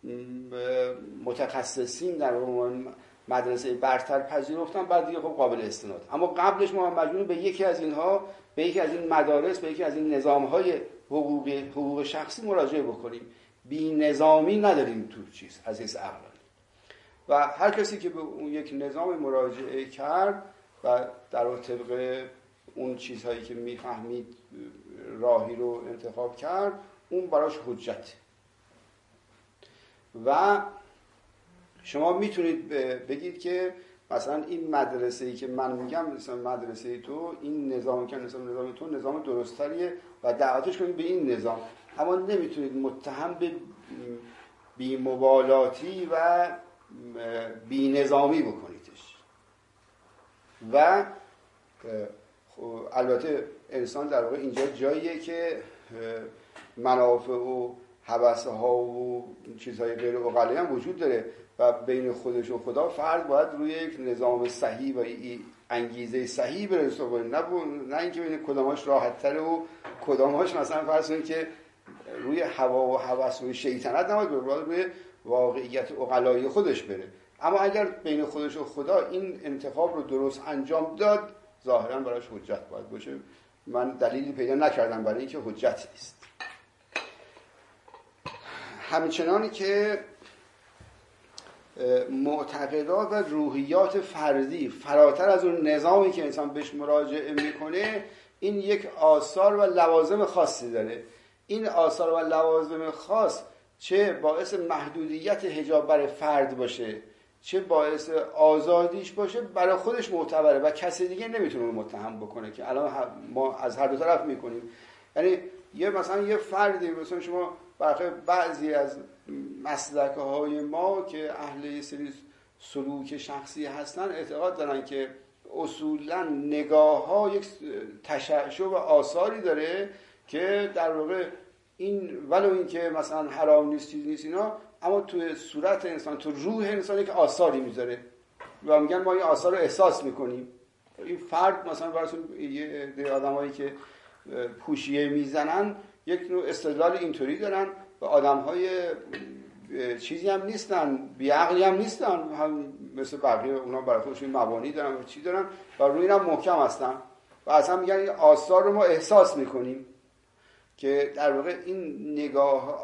متخصصین در مدرسه برتر پذیرفتن، بعد دیگه خب قابل استناد. اما قبلش ما مجبوریم به یکی از اینها، به یکی از این مدارس، به یکی از این نظام‌های حقوق شخصی مراجعه بکنیم. بی نظامی نداریم تو چیز از حیث عقلانی. و هر کسی که به اون یک نظام مراجعه کرد و در طبق اون چیزهایی که میفهمید راهی رو انتخاب کرد، اون براش حجت. و شما میتونید بگید که مثلا این مدرسه‌ای که من میگم، مثلا مدرسه تو، این نظامی که نظام تو نظام درستریه و دعوتش کنید به این نظام، اما نمیتونید متهم به بی‌مبالاتی و بی‌نظامی بکنیدش. و البته انسان در واقع اینجا جاییه که منافع و هوس‌ها و چیزهای غیر عقلایی هم وجود داره و بین خودش و خدا فرد باید روی یک نظام صحیح و انگیزه صحیح برسه، نه اینکه بین کداماش راحت‌تره و کداماش مثلا فرض کنید که روی هوا و هوس و شیطنت نباید بره، باید روی واقعیت عقلایی خودش بره. اما اگر بین خودش و خدا این انتخاب رو درست انجام داد، ظاهراً براش حجت باید باشه من دلیلی پیدا نکردم برای اینکه حجت نیست. همچنانی که معتقدات و روحیات فردی فراتر از اون نظامی که انسان بهش مراجعه میکنه، این یک آثار و لوازم خاصی داره. این آثار و لوازم خاص چه باعث محدودیت حجاب برای فرد باشه، چه باعث آزادیش باشه، برای خودش معتبره و کسی دیگه نمیتونه متهم بکنه، که الان ما از هر دو طرف میکنیم. یعنی مثلا یه فردی، مثلا شما برای بعضی از مسلک‌های ما که اهل یه سری سلوک شخصی هستن اعتقاد دارن که اصولا نگاه‌ها یک تشعشع و آثاری داره که در واقع این ولو این که مثلا حرام نیست چیز نیست اینا، اما توی صورت انسان، تو روح انسان یک آثاری میذاره و میگن ما این آثار رو احساس میکنیم. این فرد مثلا براتون یه آدمایی که پوشیه میزنن یک نوع استدلال اینطوری دارن و آدمهای چیزی هم نیستن، بیعقلی هم نیستن، هم مثل بقیه اونا برای خودشون مبانی دارن و چی دارن و روی اینم محکم هستن و اصلا میگن این آثار رو ما احساس میکنیم. که در واقع این نگاه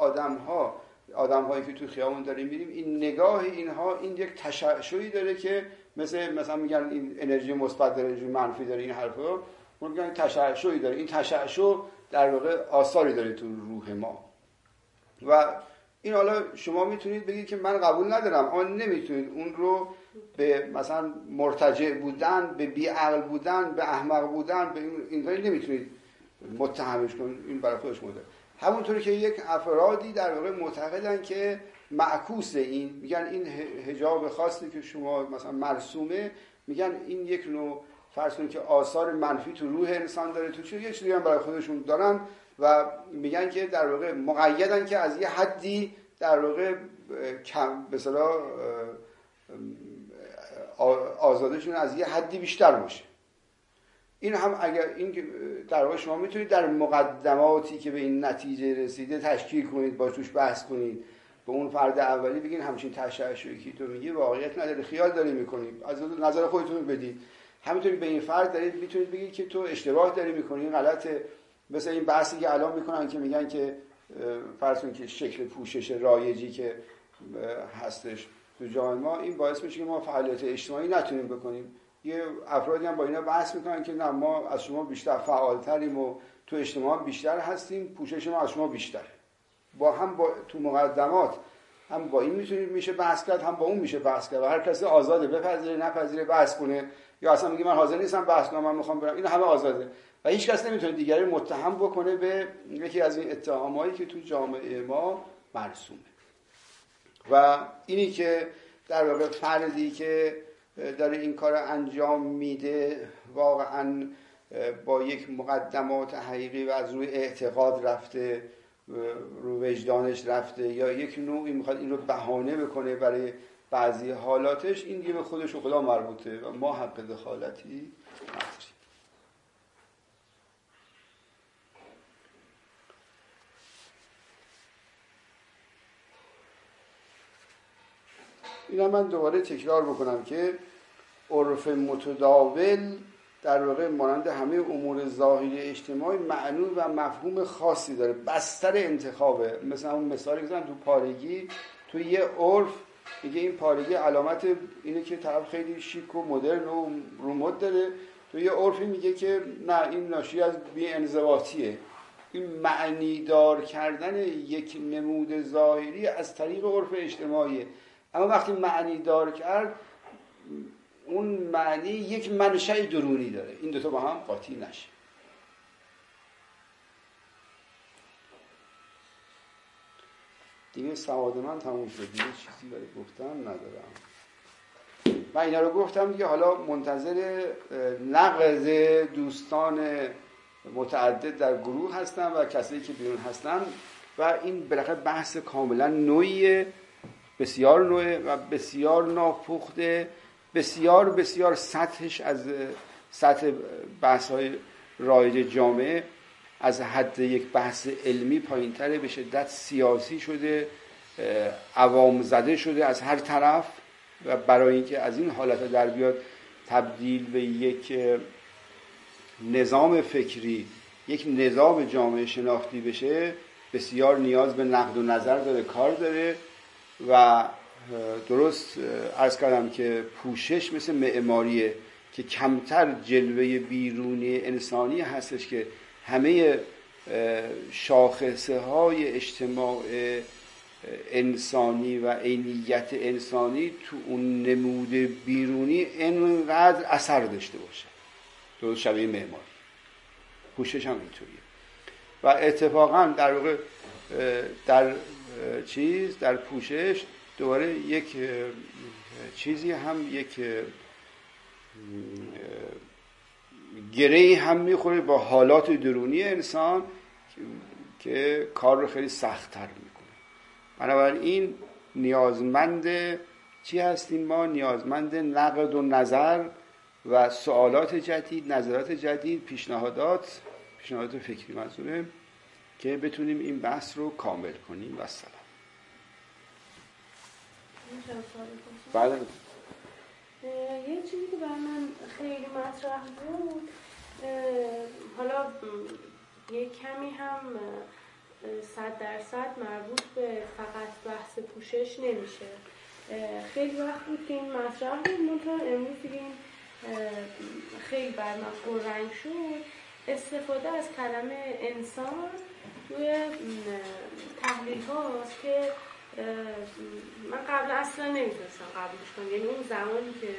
آدم‌هایی که تو خیابون داریم می‌بینیم، این نگاه اینها این یک تشعشعی داره که مثلا میگن این انرژی مثبت داره، انرژی منفی داره، این حرفا میگن تشعشعی داره. این تشعشع در واقع آثاری داره تو روح ما و این حالا شما میتونید بگید که من قبول ندارم، اما نمیتونید اون رو به مثلا مرتجع بودن، به بی‌عقل بودن، به احمق بودن، به اینطوری نمیتونید متهمش کنید. این برای خودش مده. همونطوری که یک افرادی در واقع معتقدن که معکوس این، میگن این حجاب خاصی که شما مثلا مرسومه، میگن این یک نوع فرض کنید که آثار منفی تو روح انسان داره، تو چه یه چیزی هم برای خودشون دارن و میگن که در واقع مقیدن که از یه حدی در واقع کم به اصطلاح آزادشون از یه حدی بیشتر باشه. این هم اگر این در واقع شما میتونید در مقدماتی که به این نتیجه رسیده تشکیل کنید، با توش بحث کنید، به اون فرد اولی بگین همچین تشعشعی که تو میگی واقعیت نداره، خیال داری میکنید، از نظر خودتون بدید. همینطوری به این فرد دارید میتونید بگید که تو اشتباه داری میکنی، این غلطه. مثل این بحثی که الان میکنن که میگن که فرض کنید که شکل پوشش رایجی که هستش تو جامعه ما این باعث میشه که ما فعالیت اجتماعی نتونیم بکنیم. یه افرادی هم با اینا بحث میکنن که نه ما از شما بیشتر فعالتریم و تو اجتماع بیشتر هستیم، پوشش ما از شما بیشتر. با تو مقدمات هم با این میشه بحث کرد، هم با اون میشه بحث کرد و هر کسی آزاده بپذیره نپذیره بحث کنه، یا اصلا میگه من حاضر نیستم بحث کنم، من میخوام برم. این همه آزاده و هیچ کس نمیتونه دیگری متهم بکنه به یکی از این اتهامایی که تو جامعه ما مرسومه. و اینی که در واقع فردی که داره این کار انجام میده واقعا با یک مقدمات حقیقی و از روی اعتقاد رفته، رو وجدانش رفته، یا یک نوعی میخواد این رو بهانه بکنه برای بعضی حالاتش، این دیگه به خودش و خدا مربوطه و ما حق دخالتی نداریم. اینا من دوباره تکرار بکنم که عرف متداول در واقع مانند همه امور ظاهری اجتماعی معنی و مفهوم خاصی داره، بستر انتخابه. مثلا اون مثالی که تو پارگی، تو یه عرف میگه این پارگی علامت اینه که طرف خیلی شیک و مدرن و رومد داره، تو یه عرفی میگه که نه این ناشی از بی‌انضباطیه. این معنی دار کردن یک نمود ظاهری از طریق عرف اجتماعیه، اما وقتی معنی دار کرد اون معنی یک منشأ درونی داره، این دوتا با هم قاطی نشه. دیگه سواد من تموم شد، دیگه چیزی برای گفتن ندارم. من اینا رو گفتم دیگه، حالا منتظر نقد دوستان متعدد در گروه هستم و کسایی که بیرون هستن و این بالاخره بحث کاملا نوعیه، بسیار نوعه و بسیار ناپخته، بسیار بسیار سطحش از سطح بحث‌های رایج جامعه از حد یک بحث علمی پایین‌تره، به شدت سیاسی شده، عوام زده شده از هر طرف و برای اینکه از این حالت در بیاد تبدیل به یک نظام فکری یک نظام جامعه شناختی بشه بسیار نیاز به نقد و نظر داره، کار داره. و درست عرض کردم که پوشش مثل معماریه که کمتر جلوه بیرونی انسانی هستش که همه شاخصه های اجتماع انسانی و عینیت انسانی تو اون نمود بیرونی اینقدر اثر داشته باشه. درست شبیه معماری. پوشش هم اینطوریه. و اتفاقا در واقع در پوشش دوباره یک چیزی هم، یک گرهی هم میخوره با حالات درونی انسان که کار رو خیلی سخت‌تر میکنه. بنابراین نیازمند چی هستیم ما؟ نیازمند نقد و نظر و سوالات جدید، نظرات جدید، پیشنهادات فکری منظوره، که بتونیم این بحث رو کامل کنیم. و سلام. بله. یه چیزی که برای من خیلی مطرح بود، حالا یه کمی هم 100% مربوط به فقط بحث پوشش نمیشه. خیلی وقت بود که این مطرح بود، منطقه امروز دیگه این خیلی بر من پررنگ شد. استفاده از کلمه انسان توی تحلیل هاست که من قبل اصلا نمیتونستم قبولش کنم. یعنی اون زمانی که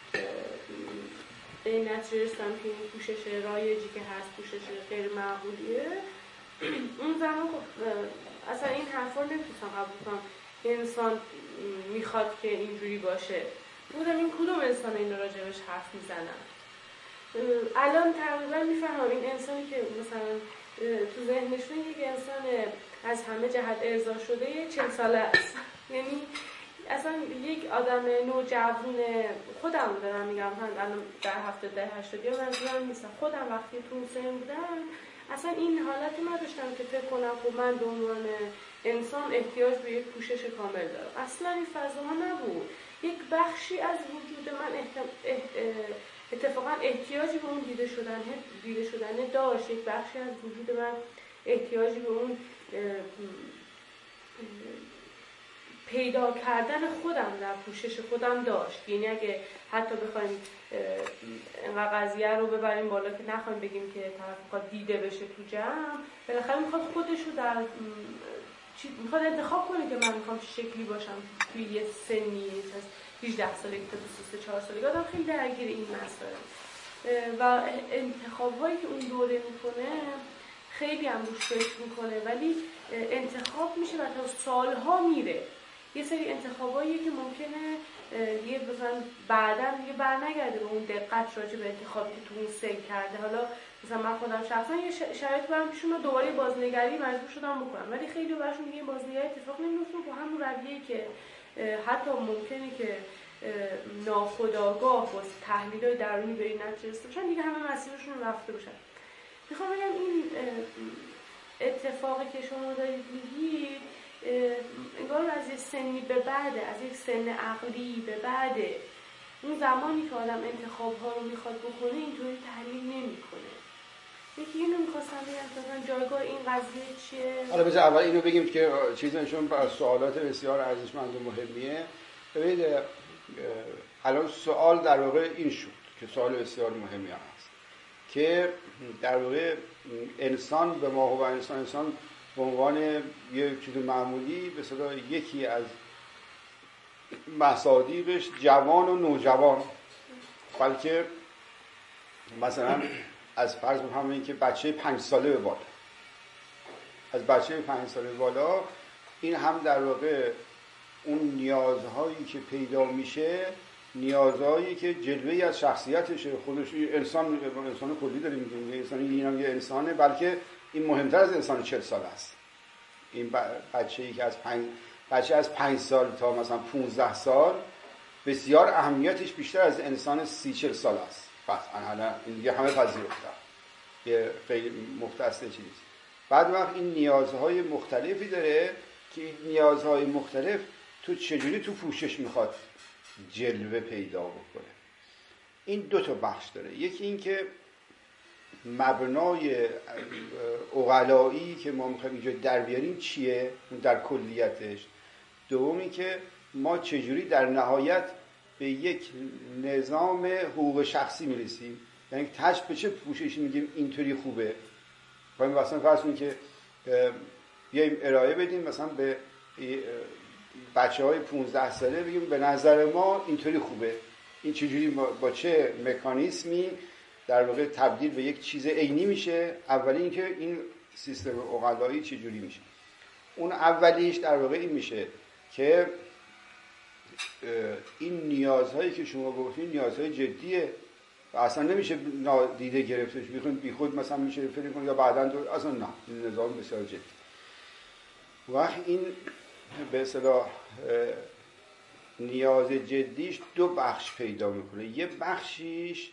به این نتیجه رسیدم که این پوشش رایجی که هست پوشش غیر معقولیه، اون زمان اصلا این حرفا رو نمیتونستم قبول کنم. انسان میخواد که اینجوری باشه. بودم این کدوم انسان این راجبش حرف میزنن. الان تقریبا میفهمم این انسانی که مثلا تو ذهنشون یک انسان از همه جهت ارضا شده 40 ساله است. یعنی اصلا یک آدم نوجوان، خودم دارم میگم، الان در 70-80 منظورم نیست، خودم وقتی تو سن بودم اصلا این حالتی نداشتم که فکر کنم خب من به عنوان انسان احتیاج به یک پوشش کامل دارم. اصلا این فضاها نبود. یک بخشی از وجود من اتفاقا احتیاجی به اون دیده شدن داشت. یک بخشی از وجود من احتیاجی به اون پیدا کردن خودم در پوشش خودم داشت. یعنی اگه حتی بخوایم اینقدر قضیه رو ببریم بالا که نخوایم بگیم که طرف میخواد دیده بشه تو جمع، بالاخره میخواد خودش رو میخواد انتخاب کنه که من میخوام چه شکلی باشم توی یه سنی از 18 سالگی تا 24 سالگی. آدم خیلی درگیر این مسائل و انتخاب‌هایی که اون دوره میکنه خیلی هم روش فکر میکنه، ولی انتخاب میشه و تا سالها میره. یه سری انتخاباییه که ممکنه یه مثلا بعداً دیگه برنگرده به اون دقت راجع به انتخابی که تو اون سن کرده. حالا مثلا من خودم شخصا یه شرایط برام پیش اومد دوباره بازنگری مجبور شدم بکنم، ولی خیلی براشون دیگه بازنگری اتفاق نمیفته با همون رویه‌ای که حتی ممکنه که ناخودآگاه واسه تحلیل‌های درونی به این نتیجه رسیده باشن، دیگه همه مسیرشون رفته باشن. میخوام بگم این اتفاقی که شما دارید میگید انگار از یک سنی به بعده، از یک سن عقلی به بعده، اون زمانی که آدم انتخاب‌ها رو میخواد بکنه اینطوری تحلیل نمی‌کنه. یکی اینو می‌خواستم بگم جایگاه این قضیه چیه؟ حالا بذار اول اینو بگیم که چیزشون سوالات بسیار ارزشمند و مهمیه. ببینید الان سوال در واقع این شد که سوال بسیار مهمی هست که در واقع انسان به ما و انسان به عنوان یک چیز معمولی به صدا یکی از مصادیقش جوان و نوجوان، بلکه مثلا از فرض بفرمایید این که بچه 5 ساله به بالا، از بچه 5 ساله به بالا این هم در واقع اون نیازهایی که پیدا میشه نیازهایی که جلوه‌ای از شخصیتشه. خودش انسان کلی داریم میگیم، انسان این هم یه انسانه، بلکه این مهمتر از انسان 40 ساله است. این بچه‌ای که از 5 سال تا مثلا 15 سال بسیار اهمیتش بیشتر از انسان 30-40 سال است. قطعاً این دیگه همه پذیرفتن، یه خیلی مختص چیزی. بعد وقت این نیازهای مختلفی داره که این نیازهای مختلف تو چجوری تو پوشش میخواد جلوه پیدا بکنه. این 2 تا بخش داره. یکی این که مبنای عقلایی که ما میخوایم اینجا در بیاریم چیه اون در کلیتش. دومی که ما چجوری در نهایت به یک نظام حقوق شخصی میرسیم، یعنی تاش به چه پوششی میگیم اینطوری خوبه. مثلا فرض کنید که بیایم ارائه بدیم مثلا به بچه‌های 15 ساله بگیم به نظر ما اینطوری خوبه، این چجوری با چه مکانیزمی در واقع تبدیل به یک چیز عینی میشه. اولی اینکه این سیستم عقلایی چجوری میشه. اون اولیش در واقع این میشه که این نیازهایی که شما گفتین نیازهای جدیه و اصلا نمیشه نادیده گرفتش. بیخود مثلا میشه فکر کنید یا بعداً اصلا نه، این نظام بسیار جدی. وقت این به اصطلاح نیاز جدیش دو بخش پیدا میکنه. یه بخشیش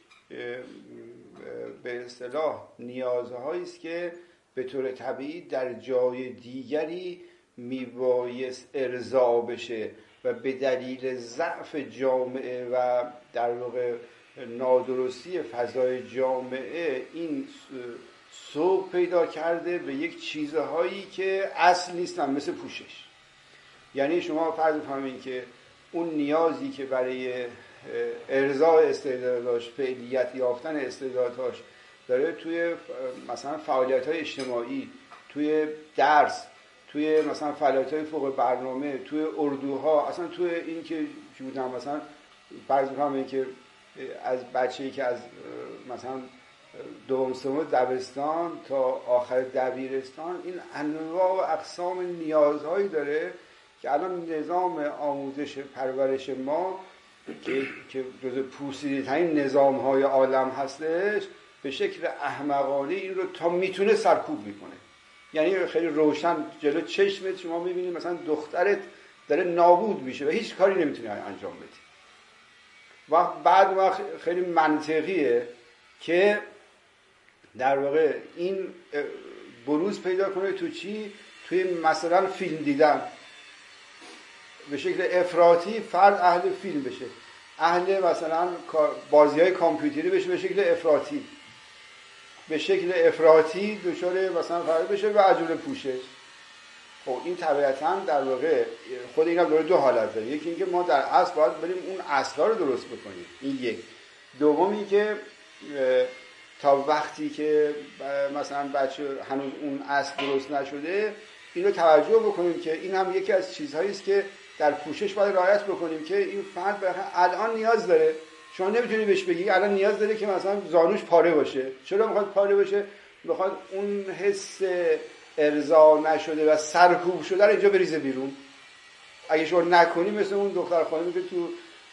به اصطلاح نیازهایی است که به طور طبیعی در جای دیگری میبایست ارضا بشه و به دلیل ضعف جامعه و در واقع نادرستی فضای جامعه این سوق پیدا کرده به یک چیزهایی که اصل نیستن، مثل پوشش. یعنی شما فرض بفرمایید که اون نیازی که برای ارضاء استعداداش، فعلیت یافتن استعداداش داره توی مثلا فعالیت‌های اجتماعی، توی درس، توی مثلا فعالیت‌های فوق برنامه، توی اردوها، اصلا توی این که چی بودم مثلا فرض بفرمایید که از بچه‌ای که از مثلا دوم سوم دبستان تا آخر دبیرستان این انواع و اقسام نیازهایی داره که الان نظام آموزش پرورش ما که جزو پوسیده‌ترین نظام‌های عالم هستش به شکل احمقانه این رو تا میتونه سرکوب میکنه. یعنی خیلی روشن جلو چشمت شما میبینید مثلا دخترت داره نابود میشه و هیچ کاری نمیتونه انجام بده. و بعد وقت خیلی منطقیه که در واقع این بروز پیدا کنه تو چی؟ توی مثلا فیلم دیدن. به شکل افراطی فرد اهل فیلم بشه، اهل مثلا بازی‌های کامپیوتری بشه به شکل افراطی، به شکل افراطی دچار مثلا فرد بشه و عجول پوشش. خب این طبیعتاً در واقع خود اینا داره دو حالت داره. یکی اینکه ما در اصل باید بریم اون اصلا رو درست بکنیم، این یک. دومی که تا وقتی که مثلا بچه هنوز اون اصل درست نشده این رو توجه بکنیم که این هم یکی از چیزهایی است که در پوشش باید رعایت بکنیم که این فرد الان نیاز داره. شما نمیتونی بهش بگی الان نیاز داره که مثلا زانوش پاره باشه. چرا میخواد پاره باشه؟ میخواد اون حس ارضا نشده و سرکوب شده رو اینجا بریزه بیرون. اگه شما نکنی مثل اون دختر خانمی که تو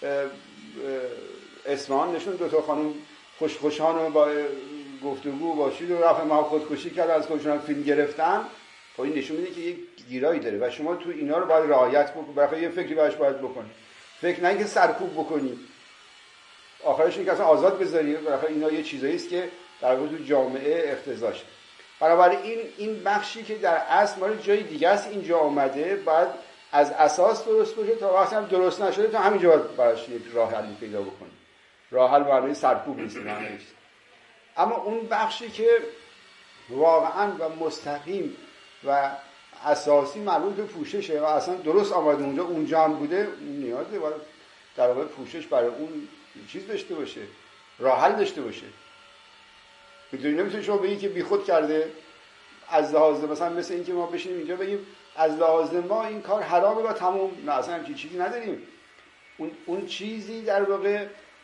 اصفهان نشون دو تا خانم خوشخوشان با گفتگو باشید و رفت ما خودکشی کردن، از خودشون فیلم گرفتن. خب این نشون میده که یک گیرایی داره و شما تو اینا رو باید رعایت بکنید. برای یه فکری باید بکنید. فکر نه اینکه سرکوب بکنید. آخرش اینکه اصلا آزاد بذارید. برای اینا یه چیزایی است که در واقع تو جامعه اختزاش. بنابراین این بخشی که در اصل مال جای دیگه است اینجا آمده باید از اساس درست باشه. تا وقتی هم درست نشده تا همینجا باید براش یک راه حل پیدا بکنید. راه حل برای سرکوب نیست، اما اون بخشی که واقعا و مستقیم و اساسی مربوط به پوششه و اصلا درست آمده اونجا هم بوده، اون نیازه باید در واقع پوشش برای اون چیز داشته باشه، راه حل داشته باشه. نمیتونی شما بگی که بیخود کرده از لحاظ مثلا مثل این که ما بشینیم اینجا بگیم از لحاظ ما این کار حرامه و تموم. نه، اصلا همچین چیزی نداریم. اون چیزی در واقع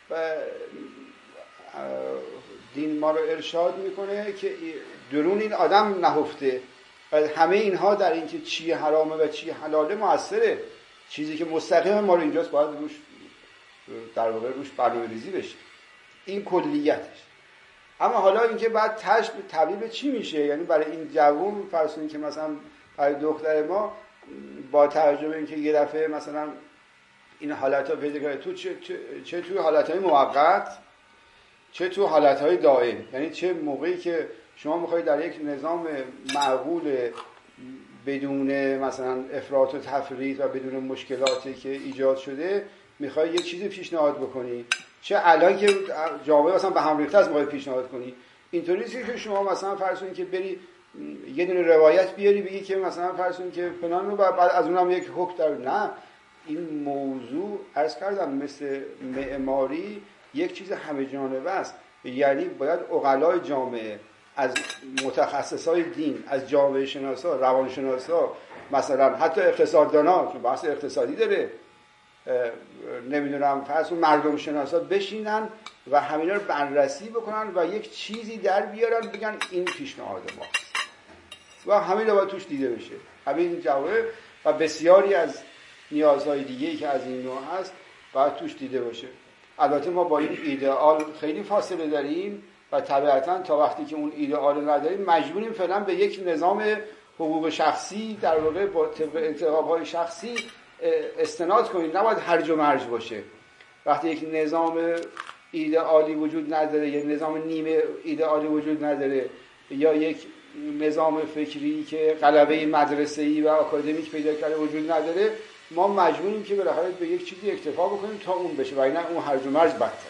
دین ما رو ارشاد میکنه که درون این آدم نهفته و همه اینها در این که چی حرامه و چی حلاله موثره. چیزی که مستقیم ما رو اینجاست باید روش در واقع روش برنامه‌ریزی بشه. این کلیتش. اما حالا اینکه بعد تبدیل چی میشه؟ یعنی برای این جوون فرض کنید که مثلا برای دختر ما با توجه به اینکه یه دفعه مثلا این حالت‌ها پیدا کنه تو چه توی حالت‌های موقت چه تو حالت‌های دائم. یعنی چه موقعی که شما می‌خواید در یک نظام معقول بدون مثلا افراط و تفریط و بدون مشکلاتی که ایجاد شده می‌خواید یک چیزی پیشنهاد بکنی، چه الان که جامعه مثلا به هم ریخته است می‌خواید پیشنهاد کنی، اینطوری نیست که شما مثلا فرض کنید که بری یه دونه روایت بیاری بگی که مثلا فرض کنید که فلان رو بعد از اونم یک حکم داره. نه، این موضوع عرض کردم مثل معماری یک چیز همه جانبه است. یعنی باید عقلای جامعه، از متخصصای دین، از جامعه شناسا، روانشناسا، مثلا حتی اقتصاددانا، چون بحث اقتصادی داره، نمیدونم فرض کن مردم شناسا بشینن و همینا رو بررسی بکنن و یک چیزی در بیارن بگن این پیشنهاد ماست و همین رو باید توش دیده بشه. همین جواب و بسیاری از نیازهای دیگه‌ای که از این نوع هست باید توش دیده باشه. البته ما با این ایدئال خیلی فاصله داریم و طبیعتاً تا وقتی که اون ایدئال نداریم مجبوریم فعلا به یک نظام حقوق شخصی در واقع با طبق انتخاب‌های شخصی استناد کنیم. نباید هرج و مرج باشه. وقتی یک نظام ایدئالی وجود نداره یا نظام نیمه ایدئالی وجود نداره یا یک نظام فکری که غلبه مدرسه‌ای و آکادمیک پیدا کرده وجود نداره، ما مجبوریم که بالاخره به یک چیزی اکتفا بکنیم تا اون بشه و اینا اون هرج و مرج بدتر.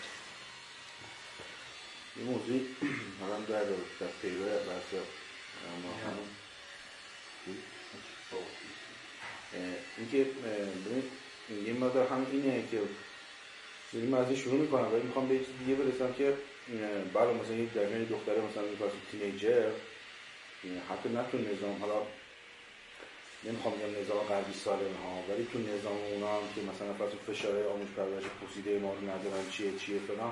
این موضوعی هم در پیرو بحث اینکه ببینید یه مقدار هم اینه که داریم از این شروع میکنم ولی میخوام به یه چیز دیگه برسم که بله مثلا یک درجه دختره مثلا میخواست تینیجر حتی نه تو نظام، حالا نمیخوام بگم نظام غربی سالم ها، ولی تو نظام اونا هم که مثلا فرض فشار آموزش پرورش پوسیده ما رو ندارن چیه فلان.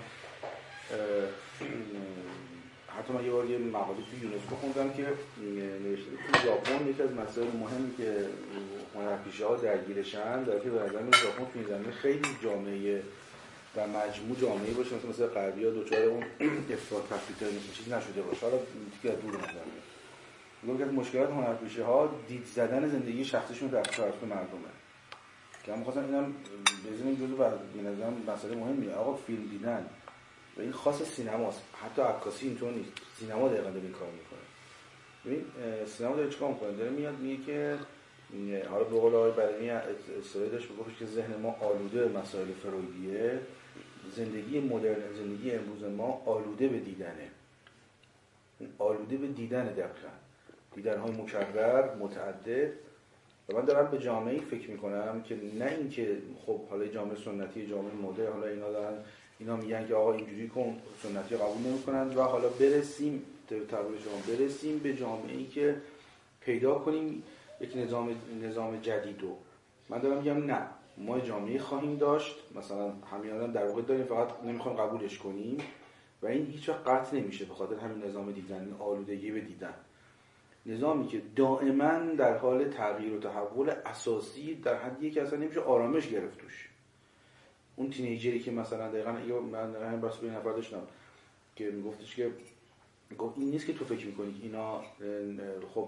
حتی من یه بار یه مقاله تو یونسکو خوندم که نوشته تو ژاپن یکی از مسائل مهمی که هنرپیشه‌ها درگیرشن در که به نظر میاد ژاپن تو این زمینه خیلی جامعه و مجموع جامعه باشه مثل غربی‌ها دوچار اون افراط تفریط چیز نشده باشه. حالا دیگه دور نظر میگم که مشکلات هنرپیشه‌ها دید زدن زندگی شخصیشون در توسط مردمه که من خواستم اینم بزنیم جزو به نظرم مسئله مهمیه. آقا فیلم دیدن و این خاص سینماست، حتی عکاسی اینطور نیست، سینما دقیقاً داره این کار میکنه. ببین سینما داره چیکار میکنه؟ داره میاد میگه که حالا به قول آقای بدنی اصطلاحی داشت میگفتش که ذهن ما آلوده به مسائل فرویدیه، زندگی مدرن، زندگی امروز ما آلوده به دیدنه، آلوده به دیدن دقیقاً، دیدن‌های مکرر متعدد. و من دارم به جامعه‌ای فکر میکنم که نه اینکه خب حالا جامعه سنتی، جامعه مدرن، حالا اینا میگن که آقا اینجوری کن، سنتی قبول نمی‌کنن و حالا برسیم تعبیر شما برسیم به جامعه‌ای که پیدا کنیم یک نظام جدیدو. من دارم میگم نه، ما جامعه خواهیم داشت، مثلا همین الان در واقع داریم، فقط نمیخوایم قبولش کنیم و این هیچ وقت قطع نمیشه به خاطر همین نظام دیدن، آلودگی به دیدن، نظامی که دائما در حال تغییر و تحول اساسی در حدی که اصلا نمیشه آرامش گرفت توش. اون تینیجری که مثلا دقیقاً من همین بحث با این نفر داشتم که میگفتش که گفت این نیست که تو فکر میکنی اینا خب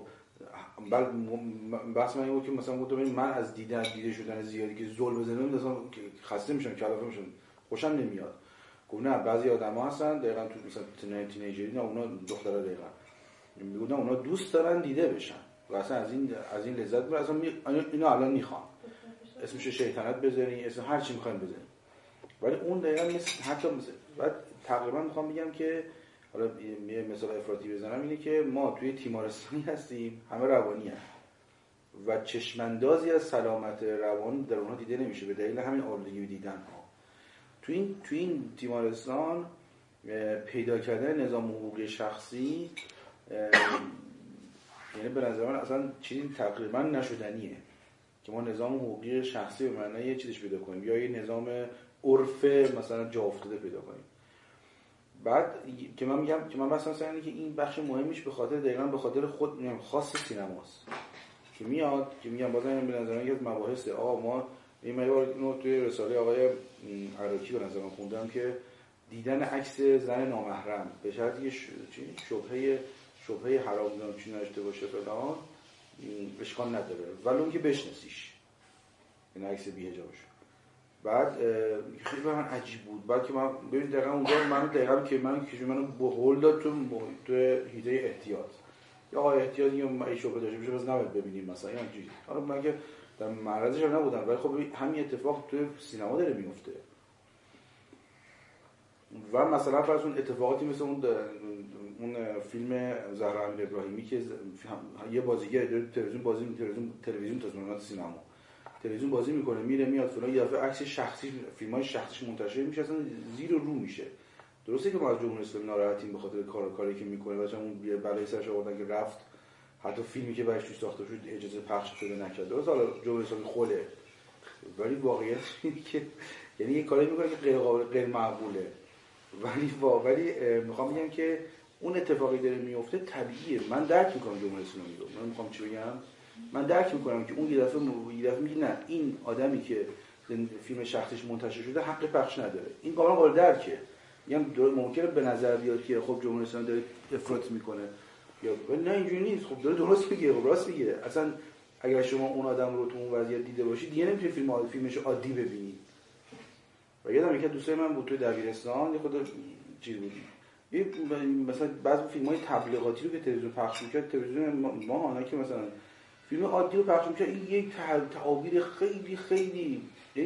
بحث من این بود که مثلا گفتم من از دیده شدن زیادی که ظلم بزنم مثلا خسته میشم، کلافه میشم، خوشم نمیاد. گفت نه بعضی آدما هستن دقیقاً تو مثلا تینیجری نه اونا دخترا دقیقاً میگن اونا دوست دارن دیده بشن و اصلا از این لذت میبرن، اصلا اینا الان میخوان اسمش شیطنت بذارین، اسم هر چی میخواین بذارین، ولی اون دقیقاً حتی بعد تقریبا میخوام بگم که حالا یه مثال افراطی بزنم اینه که ما توی تیمارستانی هستیم، همه روانی هست و چشماندازی از سلامت روان در اونها دیده نمیشه به دلیل همین آلودگی دیدن ها. توی این تیمارستان پیدا کردن نظام حقوقی شخصی یعنی به نظر من اصلا چیزی تقریبا نشدنیه که ما نظام حقوقی شخصی به معنی یه چیزش پیدا کنیم یا یه نظام عرف مثلا جا افتاده پیدا کنیم. بعد که من میگم که من مثلا اینه که این بخش مهمیش به خاطر دقیقاً به خاطر خود میگم خاص سینماست که میاد که میگم بازم به نظر من یه مباحث ما این اینو توی رساله آقای عراقی به نظر من خوندم که دیدن عکس زن نامحرم به شرطی که شبهه حرام چی نداشته باشه فلان اشکال نداره ولی اون که بشناسیش این عکس بی‌حجابش. بعد خیلی برای من عجیب بود. بعد که من ببین دقیقاً اونجا منو که منو به هول داد تو حیطه احتیاط یا آقای احتیاط یا ای شبهه داشته باشه بس نباید ببینیم مثلا اینجوری. حالا من که در معرضش نبودم ولی خب همین اتفاق تو سینما داره میفته و و مثلا فرض اون اتفاقاتی مثل اون فیلم زهرا امیرابراهیمی که یه بازیگر داره تلویزیون تازه سینما تلویزیون بازی میکنه میره میاد فلان، یه دفعه عکس شخصی فیلمای شخصیش منتشر میشه، اصلا زیر و رو میشه. درسته که ما از جمهوری اسلامی ناراحتیم به خاطر کاری که میکنه، بچه‌مون اون بلای سرش آوردن که رفت حتی فیلمی که برایش توش ساخته شد اجازه پخش شده نکرد. درسته حالا جمهوری اسلامی خله، ولی واقعیت اینه که یعنی یه کاری میکنه که غیر معقوله. ولی میخوام بگم که اون اتفاقی داره میفته طبیعیه. من درک میکنم جمهوری اسلامی رو. من میخوام چی بگم، من درک میکنم که اون یه دفعه میگه نه این آدمی که فیلم شخصیش منتشر شده حق پخش نداره. این کاملا قابل درکه. میگم ممکنه به نظر بیاد که خب جمهوری اسلامی داره افراط میکنه یا نه اینجوری نیست، خب داره درست میگه، خب راست میگه. اصلا اگر شما اون آدم رو تو اون وضعیت دیده باشید دیگه نمیتونید فیلمش عادی ببینید. و یادم میاد دوستای من بود توی دبیرستان یه خود چیز بود، مثلا بعضی فیلم‌های تبلیغاتی رو که تلویزیون پخش می‌کرد، تلویزیون ما که مثلا فیلم عادی رو پخش می‌کرد، این یک تعابیر خیلی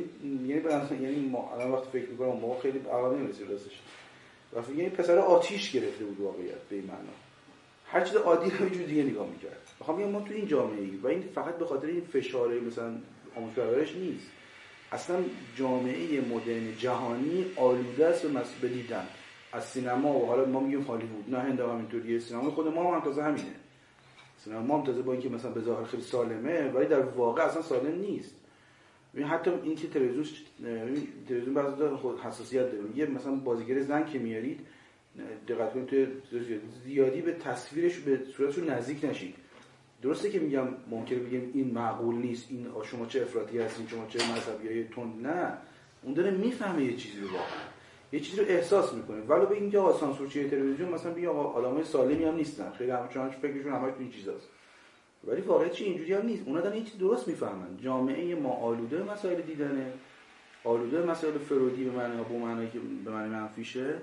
یعنی ما الان وقتی فکر می‌کنم ما خیلی عقب نمی‌رسیم راستش. و یعنی پسر آتیش گرفته بود واقعیت به این معنا. هر چیز عادی رو یه جور دیگه نگاه می‌کرد. می‌خوام بگم ما تو این جامعه‌ای و این فقط به خاطر این فشار مثلا آموزش پرورش نیست. اصلا جامعه مدرن جهانی آلوده است به دیدن از سینما و حالا ما میگیم هالیوود، نه هند هم اینطوریه، سینما خود ما هم تازه همینه. سینما ما هم تازه با اینکه مثلا به ظاهر خیلی سالمه ولی در واقع اصلا سالم نیست. حتی این که تلویزیون بعضی خود حساسیت داره. یه مثلا بازیگر زن که میارید دقت کنید تو زیادی به تصویرش به صورتش نزدیک نشید. درسته که میگم ممکنه بگیم این معقول نیست، این شما چه افراطی هستین، شما چه مذهبیای تند، نه اون داره میفهمه یه چیزی رو، واقعا یه چیزی رو احساس میکنه. ولو به اینکه آقا سانسورچی تلویزیون مثلا بگه آقا آدمای سالمی هم نیستن، خیلی همچنان فکرشون همش این چیزاست، ولی واقعیت چی اینجوری هم نیست. اونا دارن این چیز درست میفهمن. جامعه ما آلوده مسائل دیدنه، آلوده مسائل فرودی به معنی که به معنی منفیشه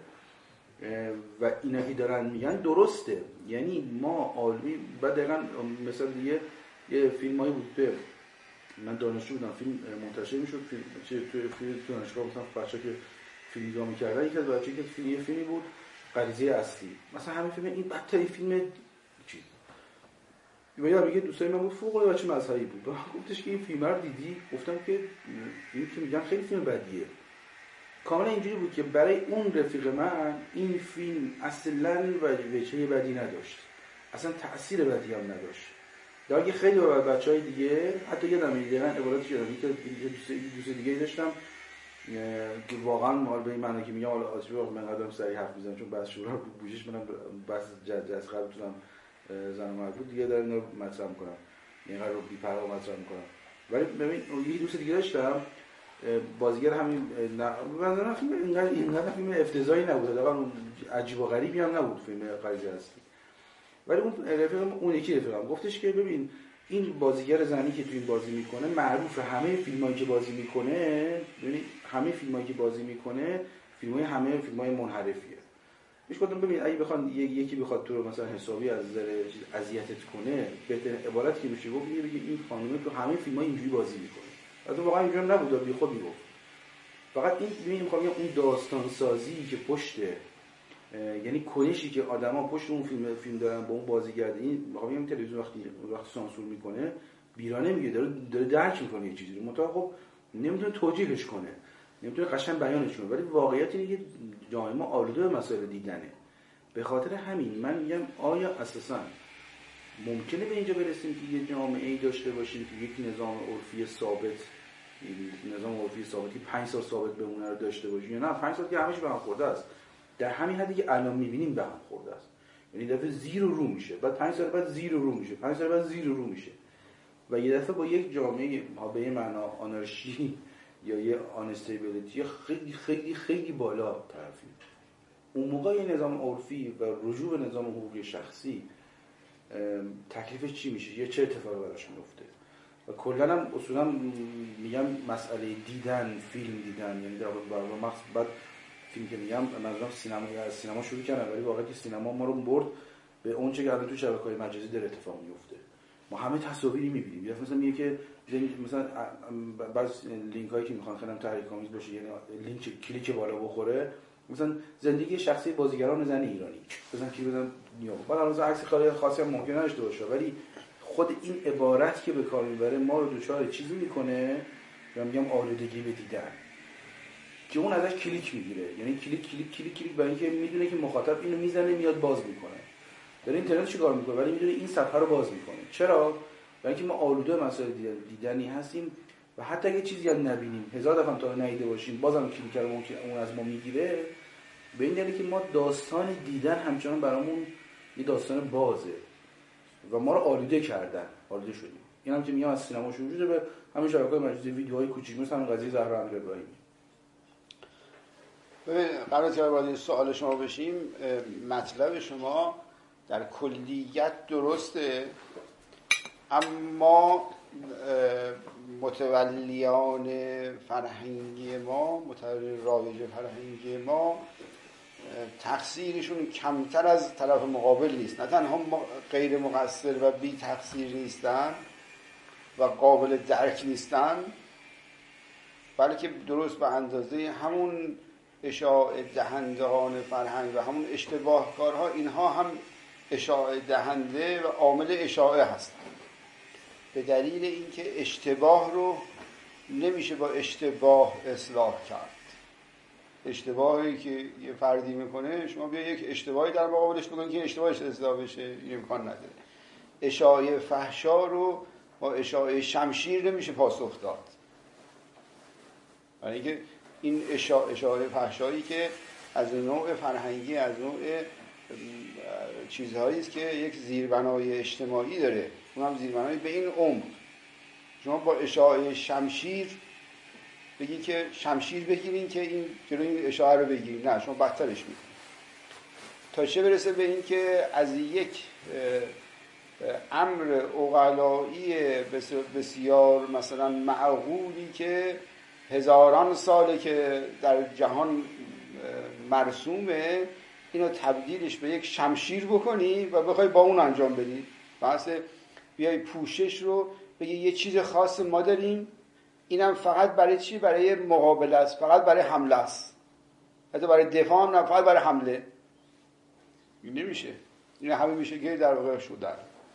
و اینا که دارن میگن درسته. یعنی ما عالمی بعد دقیقاً مثلا دیگه یه فیلمایی بود که من دانشجو بودم، فیلم منتشر میشد توی دانشگاه، مثلا بچه‌ها که فیلم نگاه می‌کردن، یکی از بچه‌ها که یه فیلمی بود غریزه اصلی، مثلا همین فیلم این بدترین فیلم چیز یا میگه دوستای من بود فوق العاده بچه مذهبی بود، گفتش که این فیلم رو دیدی؟ گفتم که این که میگن خیلی فیلم بدیه. کاملا اینجوری بود که برای اون رفیق من این فیلم اصلا وجه بدی نداشت، اصلا تأثیر بدی هم نداشت. در حالی که خیلی بچهای دیگه حتی یادم میاد عبارتش یادم میاد که دوست دیگه داشتم که واقعا مال به این معنی که میگم حالا آسیب من قدم سری حرف میزنم چون بس شورا بوشش منم بس از قبل تونم زن مرد بود دیگه دارم اینو مطرح میکنم، اینقدر رو بی‌پروا مطرح میکنم. ولی ببین یه دوست دیگه داشتم بازیگر همین مثلا فیلم اینقدر فیلم افتضاحی نبود، واقعا عجیب و غریبی هم نبود فیلم غریزه اصلی. ولی اون رفیقم اون یکی رفیقم گفتش که ببین این بازیگر زنی که تو این بازی میکنه معروفه، همه فیلمایی که بازی میکنه، ببین همه فیلمایی که بازی میکنه همه فیلمای منحرفیه. میش گفتم ببین اگه بخواد یکی بخواد تو رو مثلا حسابی از نظر اذیتت کنه، بهترین عبارت که میشه گفت بگه این خانومه تو همه فیلم‌ها اینجوری بازی میکنه. البته واقعا اینجوری نبود، بی خود میگفت. فقط این ببین میخوام بگم اون داستان سازی که پشته، یعنی کنشی که آدما پشت اون فیلم دارن با اون بازیگر، این میخوام بگم تلویزیون وقتی سانسور میکنه بیرانه میگه، داره درک میکنه یه چیزی رو، منتها خب نمیتونه توجیهش کنه، نمیتونه قشنگ بیانش کنه. ولی واقعیت اینه که جامعه ما آلوده به مسائل دیدنه. به خاطر همین من میگم آیا اساسا ممکنه به اینجا برسیم که یه جامعه‌ای داشته باشیم که یک نظام عرفی ثابت، نظام عرفی ثابتی 5 سال ثابت بمونه رو داشته باشیم، یا نه 5 سال که همش به هم خورده است، در همین حدی که الان می‌بینیم به هم خورده است. یعنی دفعه زیر و رو میشه، بعد 5 سال بعد زیر و رو میشه، 5 سال بعد زیر و رو میشه و یه دفعه با یک جامعه به این معنا آنارشی یا یه آنستیبیلیتی خیلی خیلی خیلی بالا طرفیم. اون موقع یه نظام عرفی و رجوع به نظام حقوقی شخصی تکلیفش چی میشه؟ یه چه اتفاقی براش میفته؟ و کلا هم اصولا میگم مسئله دیدن، فیلم دیدن، یعنی در واقع مخصوص بعد فیلم که میگم منظورم سینما شروع کردن، ولی واقعا که سینما ما رو برد به اون چه که الان تو شبکه‌های مجازی داره اتفاق میفته. ما همه تصاویری می‌بینیم. یا مثلا میگه که مثلا بعضی لینک‌هایی که میخوان خیلی تحریک‌آمیز باشه، یعنی لینک کلیک بالا بخوره، مثلا زندگی شخصی بازیگران زن ایرانی مثلا کی بدم نیام بعد الان عکس کار خاصی هم ممکنه نداشته باشه، ولی خود این عبارت که به کار میبره ما رو دوچار چیزی میکنه یا میگم آلودگی به دیدن که اون ازش کلیک میگیره، یعنی کلیک برای اینکه میدونه که مخاطب اینو میزنه میاد باز میکنه. در اینترنت چیکار میکنه؟ ولی میدونه این صفحه رو باز میکنه. چرا؟ برای اینکه ما آلوده مسائل دیدنی هستیم و حتی اگه چیزی هم نبینیم 1000 دفعه تا ندیده باشیم بازم کلیک رو ممکن اون از ما میگیره. به این دلیل که ما داستان دیدن همچنان برامون یه داستان بازه و ما رو آلوده شدیم. این هم که میگم از سینما شروع شده به همین شبکه‌های مجازی ویدیوهای کوچیک مثل همین قضیه زهرا امیرابراهیمی. ببین قبل از اینکه وارد سوال شما بشیم، مطلب شما در کلیت درسته، اما متولیان فرهنگی ما، متولی رایج فرهنگی ما تقصیرشون کمتر از طرف مقابل نیست. نه تنها غیر مقصر و بی تقصیر نیستن و قابل درک نیستن، بلکه درست به اندازه همون اشاعه دهندگان فرهنگ و همون اشتباهکارها اینها هم اشاعه دهنده و عامل اشاعه هستن، به دلیل اینکه اشتباه رو نمیشه با اشتباه اصلاح کرد. اشتباهی که یه فردی میکنه شما بیا یک اشتباهی در مقابلش بکنید که اشتباهش اصلاح بشه، این امکان نداره. اشاعه فحشا رو با اشاعه شمشیر نمیشه پاسخ داد، برای اینکه این اشاعه فحشایی که از نوع فرهنگی، از نوع چیزهایی است که یک زیربنای اجتماعی داره، اون هم زیربنای به این عمق. شما با اشاعه شمشیر بگی که شمشیر بگیرین که این جلوی این اشاعه رو بگیرین، نه، شما بدترش میکنید. تا چه برسه به این که از یک امر عقلایی بسیار مثلا معقولی که هزاران ساله که در جهان مرسومه، اینو تبدیلش به یک شمشیر بکنی و بخوای با اون انجام بدی. بحث بیای پوشش رو بگی یه چیز خاص ما داریم، اینم فقط برای چی؟ برای مقابله است، فقط برای حمله است، حتی برای دفاع هم نه، فقط برای حمله. این نمیشه. این همه میشه که در واقع شدن.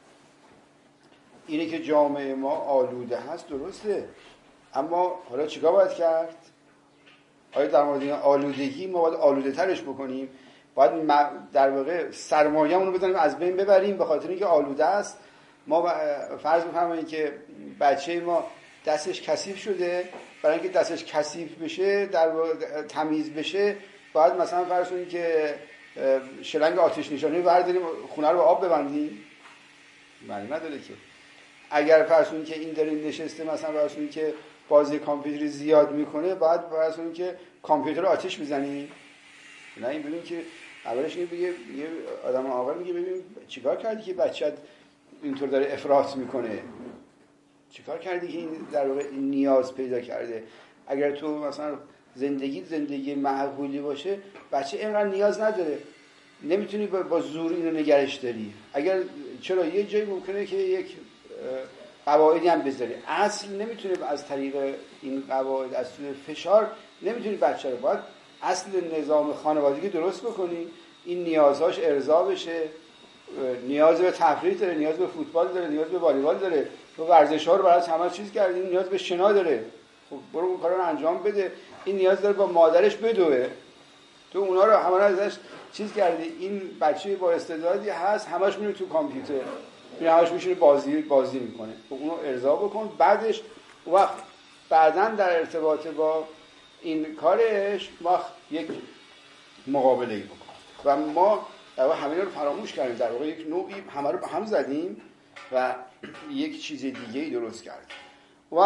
اینه که جامعه ما آلوده هست، درسته، اما حالا چیکار باید کرد؟ آیا در مورد این آلودگی ما باید آلوده ترش بکنیم؟ باید در واقع سرمایه‌مون رو بزنیم از بین ببریم به خاطر اینکه آلوده است؟ ما فرض بفرمایید که بچه ما دستش کثیف شده، برای اینکه دستش کثیف بشه، در تمیز بشه، باید مثلا فرض کنید که شلنگ آتش نشانی برداریم خونه رو به آب ببندیم؟ معنی نداره که. اگر فرض کنید که این داره نشسته مثلا فرض کنید که بازی کامپیوتری زیاد میکنه، باید فرض کنید که کامپیوتر رو آتش بزنیم؟ نه، این ببین که اولش بگه یه آدم عاقل میگه ببین چیکار کردی که بچه‌ت اینطور داره افراط میکنه، چیکار کردی که این در واقع نیاز پیدا کرده. اگر تو مثلا زندگی معقولی باشه، بچه اینقدر نیاز نداره، نمیتونی با زور اینو نگرش داری. اگر چرا یه جایی ممکنه که یک قواعدی هم بذاری، اصل نمیتونه از طریق این قواعد، از طریق فشار نمیتونی بچه رو، باید اصل نظام خانوادگی درست بکنی، این نیازهاش ارضا بشه. نیاز به تفریح داره، نیاز به فوتبال داره، نیاز به والیبال داره، تو ورزش‌ها رو برای همه چیز کردی، نیاز به شنا داره، خب برو اون کارا رو انجام بده. این نیاز داره با مادرش بدوه، تو اونا رو همه رو ازش چیز کردی. این بچه با استعدادی هست، همش میره تو کامپیوتر، همش میشه بازی میکنه، خب اونو ارضا بکن. بعدش وقت بعداً در ارتباط با این کارش وقت یک مقابله‌ای بکن. و ما در واقع همه رو فراموش کردیم، در واقع یک نوعی همه رو به هم زدیم و یک چیز دیگه‌ای درست کردیم. و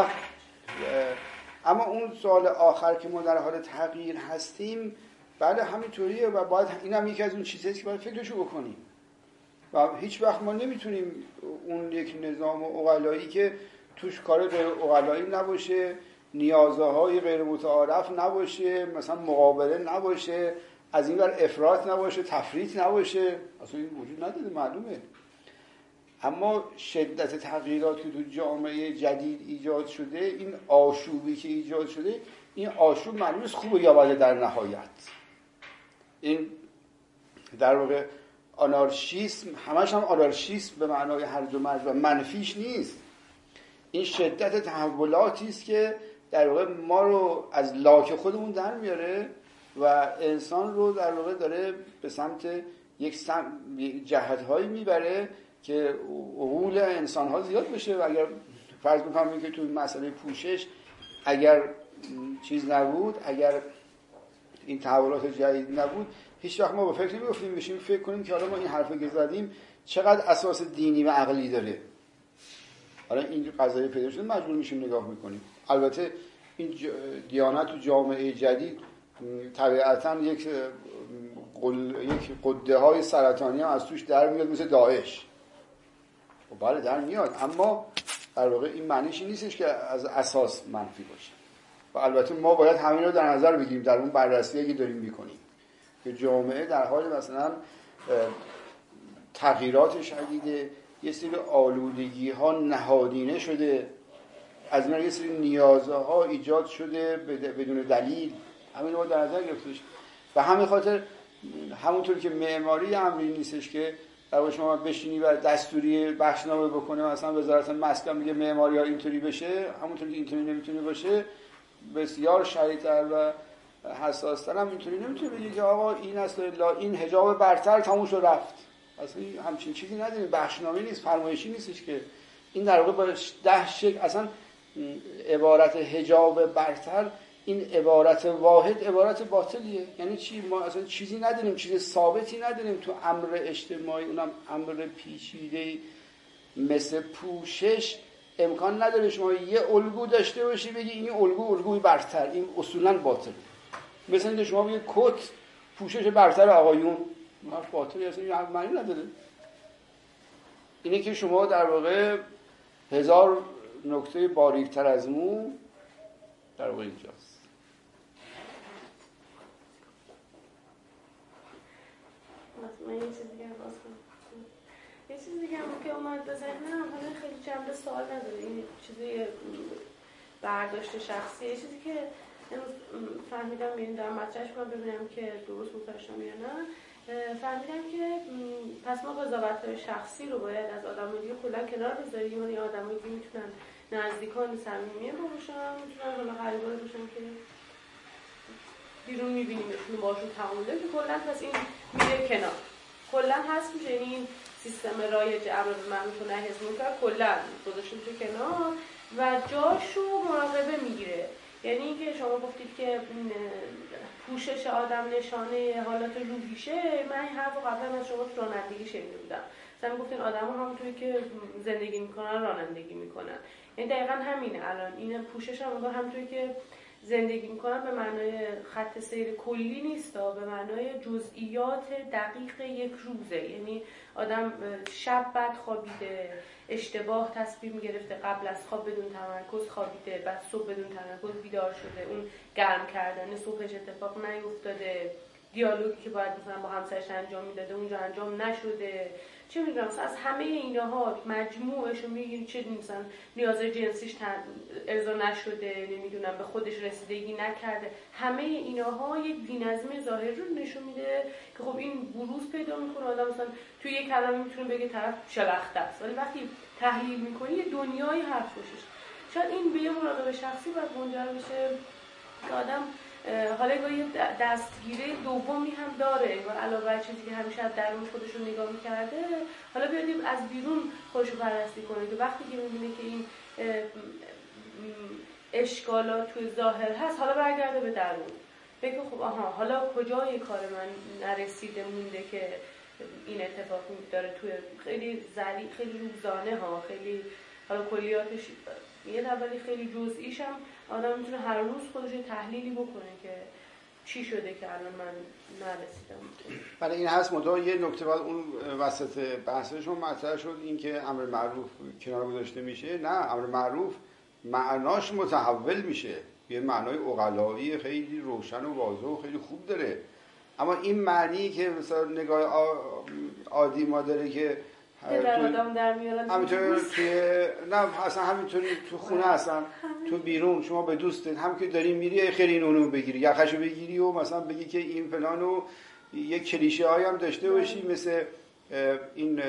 اما اون سوال آخر که ما در حال تغییر هستیم، بله همینطوریه و باید اینم یکی از اون چیزهاست که باید فکرشو بکنیم. و هیچ وقت ما نمیتونیم اون یک نظام عقلایی که توش کار غیر عقلایی نباشه، نیازهای غیر متعارف نباشه، مثلا مقابله نباشه، از این ور افراط نباشه، تفریط نباشه، اصلا این وجود نداره، معلومه. اما شدت تغییرات که تو جامعه جدید ایجاد شده، این آشوبی که ایجاد شده، این آشوب معلومه خوبه یا بده در نهایت. این در واقع آنارشیسم همش هم آنارشیسم به معنای هرج و مرج و منفیش نیست. این شدت تحولاتی است که در واقع ما رو از لاک خودمون در میاره و انسان رو در واقع داره به سمت یک جهت‌هایی میبره که عقول انسان‌ها زیاد بشه. و اگر فرض بکنم که توی مسئله پوشش اگر چیز نبود، اگر این تحولات جدید نبود، هیچ وقت ما به فکر نمی‌افتیم بشیم فکر کنیم که حالا ما این حرفی که زدیم چقدر اساس دینی و عقلی داره. حالا این قضیه پیدا شده مجبور میشیم نگاه میکنیم. البته این دیانت و جامعه جدید طبیعتاً یک قده های سرطانی هم از توش در میاد مثل داعش. و بله در میاد، اما در واقع این معنیش نیستش که از اساس منفی باشه. و البته ما باید همین رو در نظر بگیریم در اون بررسی که داریم میکنیم که جامعه در حال مثلا تغییرات شدیده، یه سری آلودگی ها نهادینه شده، از این یه سری نیازها ایجاد شده بدون دلیل. همین رو در نظر گرفته شد. و همین خاطر همونطور که معماری امری نیستش که در واقع شما بشینی و دستوری بخشنامه بکنه، مثلا وزارت مسکن میگه معماری ها اینطوری بشه، همونطور که اینطوری نمیتونه باشه. بسیار شدیدتر و حساستر هم اینطوری نمیتونه بگه که آقا این اصلا این حجاب برتر تموم شد رفت. اصلا همچین چیزی نداریم، بخشنامه نیست، فرمایشی نیستش که این در واقع با 10 شکل اصلا عبارت حجاب برتر این عبارت واحد عبارت باطلیه. یعنی چی؟ ما اصلا چیزی نداریم، چیز ثابتی نداریم تو امر اجتماعی، اونم امر پیچیده مثل پوشش. امکان نداره شما یه الگو داشته باشی بگی این الگوی برتر، این اصولا باطله. مثلا اینکه شما بگید کت پوشش برتر آقایون، حرف باطلی اصلا این حرف معنی نداره. اینه که شما در واقع 1000 نکته باریک‌تر از مو در واقع اینجاست. من یه چیز دیگه هم که اومد به ذهنم، حالا خیلی جنبه سوال نداره، این چیزی برداشت شخصی، یه چیزی که امروز فهمیدم، یعنی دارم مطرحش کنم ببینم که درست متوجهم یا نه. فهمیدم که پس ما قضاوت‌های شخصی رو باید از آدم‌های دیگه کلا کنار بذاریم. یعنی آدمایی که میتونن نزدیکان صمیمی باشن، میتونن حالا غریبا باشن که بیرون می‌بینیمشون و باشون تعامل داریم، که کلا پس این میره کنار، کلا هست میشه. این سیستم رایج امر بالمعروف و نهی از منکر کلا گذاشته میشه کنار و جاشو مراقبه میگیره. یعنی اینکه شما گفتید که پوشش آدم نشانه حالات روحیشه، من این حرفو قبلا از شما تو رانندگی شنیده بودم. مثلا گفتین آدم‌ها همونطوری که زندگی میکنن رانندگی میکنن. یعنی دقیقاً همینه. الان این پوشش هم همونطوری که زندگی میکنن به معنای خط سیر کلی نیست، به معنای جزئیات دقیق یک روزه. یعنی آدم شب بعد خوابیده، اشتباه تصمیم گرفته، قبل از خواب بدون تمرکز خوابیده، بعد صبح بدون تمرکز بیدار شده، اون گرم کردن صبحش اتفاق نیفتاده، دیالوگی که باید مثلا با همسرش انجام میداده اونجا انجام نشده، چه میدونم از همه اینها مجموعش رو میگیری، چه مثلا نیاز جنسیش ارضا نشده، نمیدونم به خودش رسیدگی نکرده، همه اینها یک بی‌نظمی ظاهری رو نشون میده که خب این بروز پیدا میکنه. آدم مثلا توی یک کلمه میتونه بگه طرف شلخته است، ولی وقتی تحلیل میکنی یه دنیای حرف باشش. شاید این به یه مراقبه شخصی باید منجر بشه که آدم حالا یه دستگیره دومی هم داره، انگار علاوه بر چیزی که همیشه از درون خودش رو نگاه می‌کرده، حالا بیاد از بیرون خودش رو بررسی کنه که وقتی که می‌بینه که این اشکالات توی ظاهر هست، حالا برگرده به درون، بگه خب آها حالا کجای کار من نرسیده مونده که این اتفاق داره توی خیلی ذریع، خیلی روزانه ها، خیلی حالا کلیاتش یه اولی خیلی جزئیش هم آدم میتونه هر روز خودش تحلیلی بکنه که چی شده که الان من نرسیدم. برای این هست مدام یه نکته بعد اون وسط بحثشون مطرح شد، این که امر معروف کنار گذاشته میشه. نه، امر معروف معناش متحول میشه، یه معنای عقلایی خیلی روشن و واضح و خیلی خوب داره. اما این معنی که مثلا نگاه عادی ما داره که همینطور که نه اصلا همینطوری تو خونه هستن، تو بیرون شما به دوستت هم که داری میری خیلی اونو بگیری، یخشو بگیری و مثلا بگی که این فلانو یک کلیشه هایی هم داشته باشی مثل این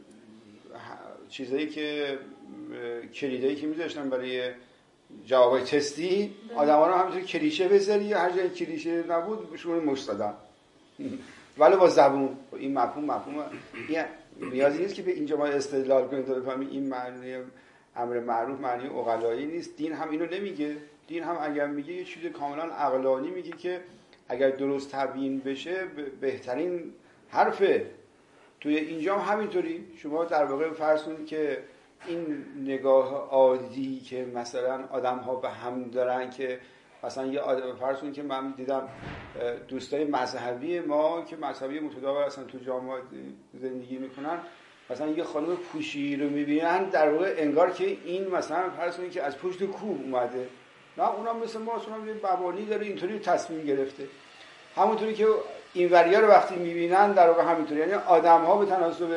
چیزایی که کلیدایی که میذاشتن برای جوابای تستی، آدما رو همینطور کلیشه بذاری، هر جای کلیشه نبود بهشون مشت دادن. ولی با زبون این مفهوم این نیازی نیست که به اینجا ما استدلال کنیم تا بفهمیم این معنی امر معروف معنی عقلایی نیست. دین هم اینو نمیگه. دین هم اگر میگه یه چیز کاملا عقلانی میگه که اگر درست تبیین بشه بهترین حرفه. توی اینجا هم همینطوری شما در واقع فرض کنید که این نگاه عادی که مثلا آدم ها به هم دارن که مثلا یه فرض کنید که من دیدم دوستای مذهبی ما که مذهبی متداول هستن تو جامعه زندگی میکنن، مثلا یه خانم پوشی رو میبینن در واقع انگار که این مثلا فرض کنید که از پشت کوه اومده. نه اونم مثل ما اصلا یه بوانی داره اینطوری تصمیم گرفته. همونطوری که این وریا رو وقتی میبینن در واقع همینطوری، یعنی آدم ها به تناسب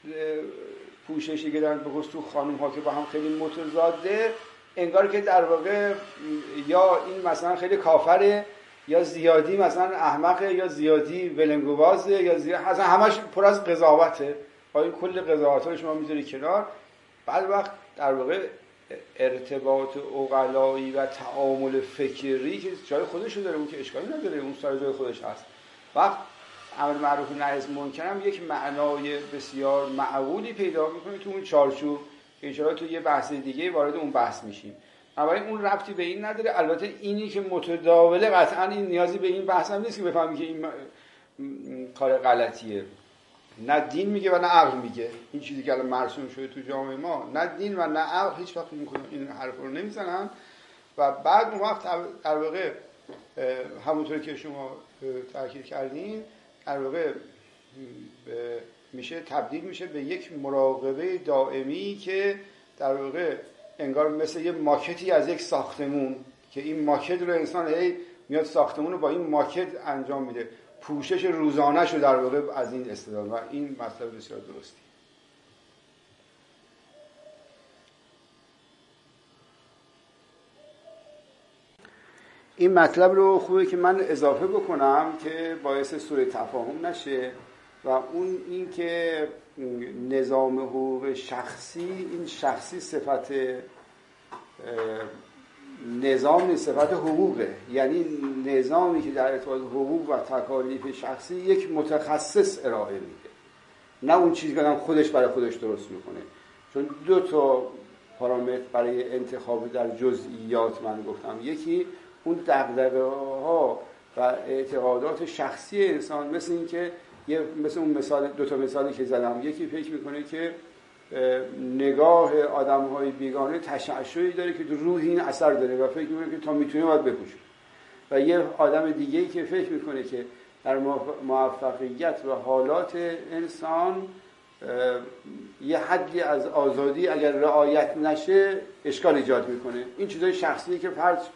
پوششی که دارن به خصوص تو خانم ها که با هم خیلی متضاده، انگار که در واقع یا این مثلا خیلی کافره یا زیادی مثلا احمقه یا زیادی ولنگوازه یا زیادی اصلا همش پر از قضاوته. این کل قضاوت رو شما میذاری کنار، بعد وقت در واقع ارتباط عقلایی و تعامل فکری که جای خودش رو داره، اون که اشکالی نداره، اون سر جای خودش هست. وقت امر معروف و نهی از منکر هم یک معنای بسیار معقولی پیدا میکنه تو اون چارچوب که ان شاءالله تو یه بحث دیگه وارد اون بحث میشیم. اما اون ربطی به این نداره. البته اینی که متداوله قطعا این نیازی به این بحث هم نیست که بفهمی که این کار غلطیه. نه دین میگه و نه عقل میگه. این چیزی که الان مرسوم شده تو جامعه ما، نه دین و نه عقل هیچ وقت این حرف رو نمیزنن. و بعد اون وقت در واقع همونطور که شما تاکید کردین در واقع میشه تبدیل میشه به یک مراقبه دائمی که در واقع انگار مثل یه ماکتی از یک ساختمون که این ماکت رو انسان میاد ساختمون رو با این ماکت انجام میده، پوشش روزانه‌شو در واقع از این استدلال. و این مطلب بسیار درستی. این مطلب رو خوبه که من اضافه بکنم که باعث سوء تفاهم نشه، و اون این که نظام حقوق شخصی، این شخصی صفت نظام نیست، صفت حقوقه. یعنی نظامی که در ارتباط حقوق و تکالیف شخصی یک متخصص ارائه میده، نه اون چیزی که خودش برای خودش درست میکنه. چون دو تا پارامتر برای انتخاب در جزئیات من گفتم، یکی اون دغدغه‌ها و اعتقادات شخصی انسان، مثل این که مثل اون مثال، دو تا مثالی که زدم، یکی فکر میکنه که نگاه آدم‌های بیگانه تشعشعی داره که تو روح این اثر داره و فکر میکنه که تا میتونه باید بپوشه، و یه آدم دیگه‌ای که فکر میکنه که در موفقیت و حالات انسان یه حدی از آزادی اگر رعایت نشه اشکال ایجاد میکنه. این چیزای شخصی که فرد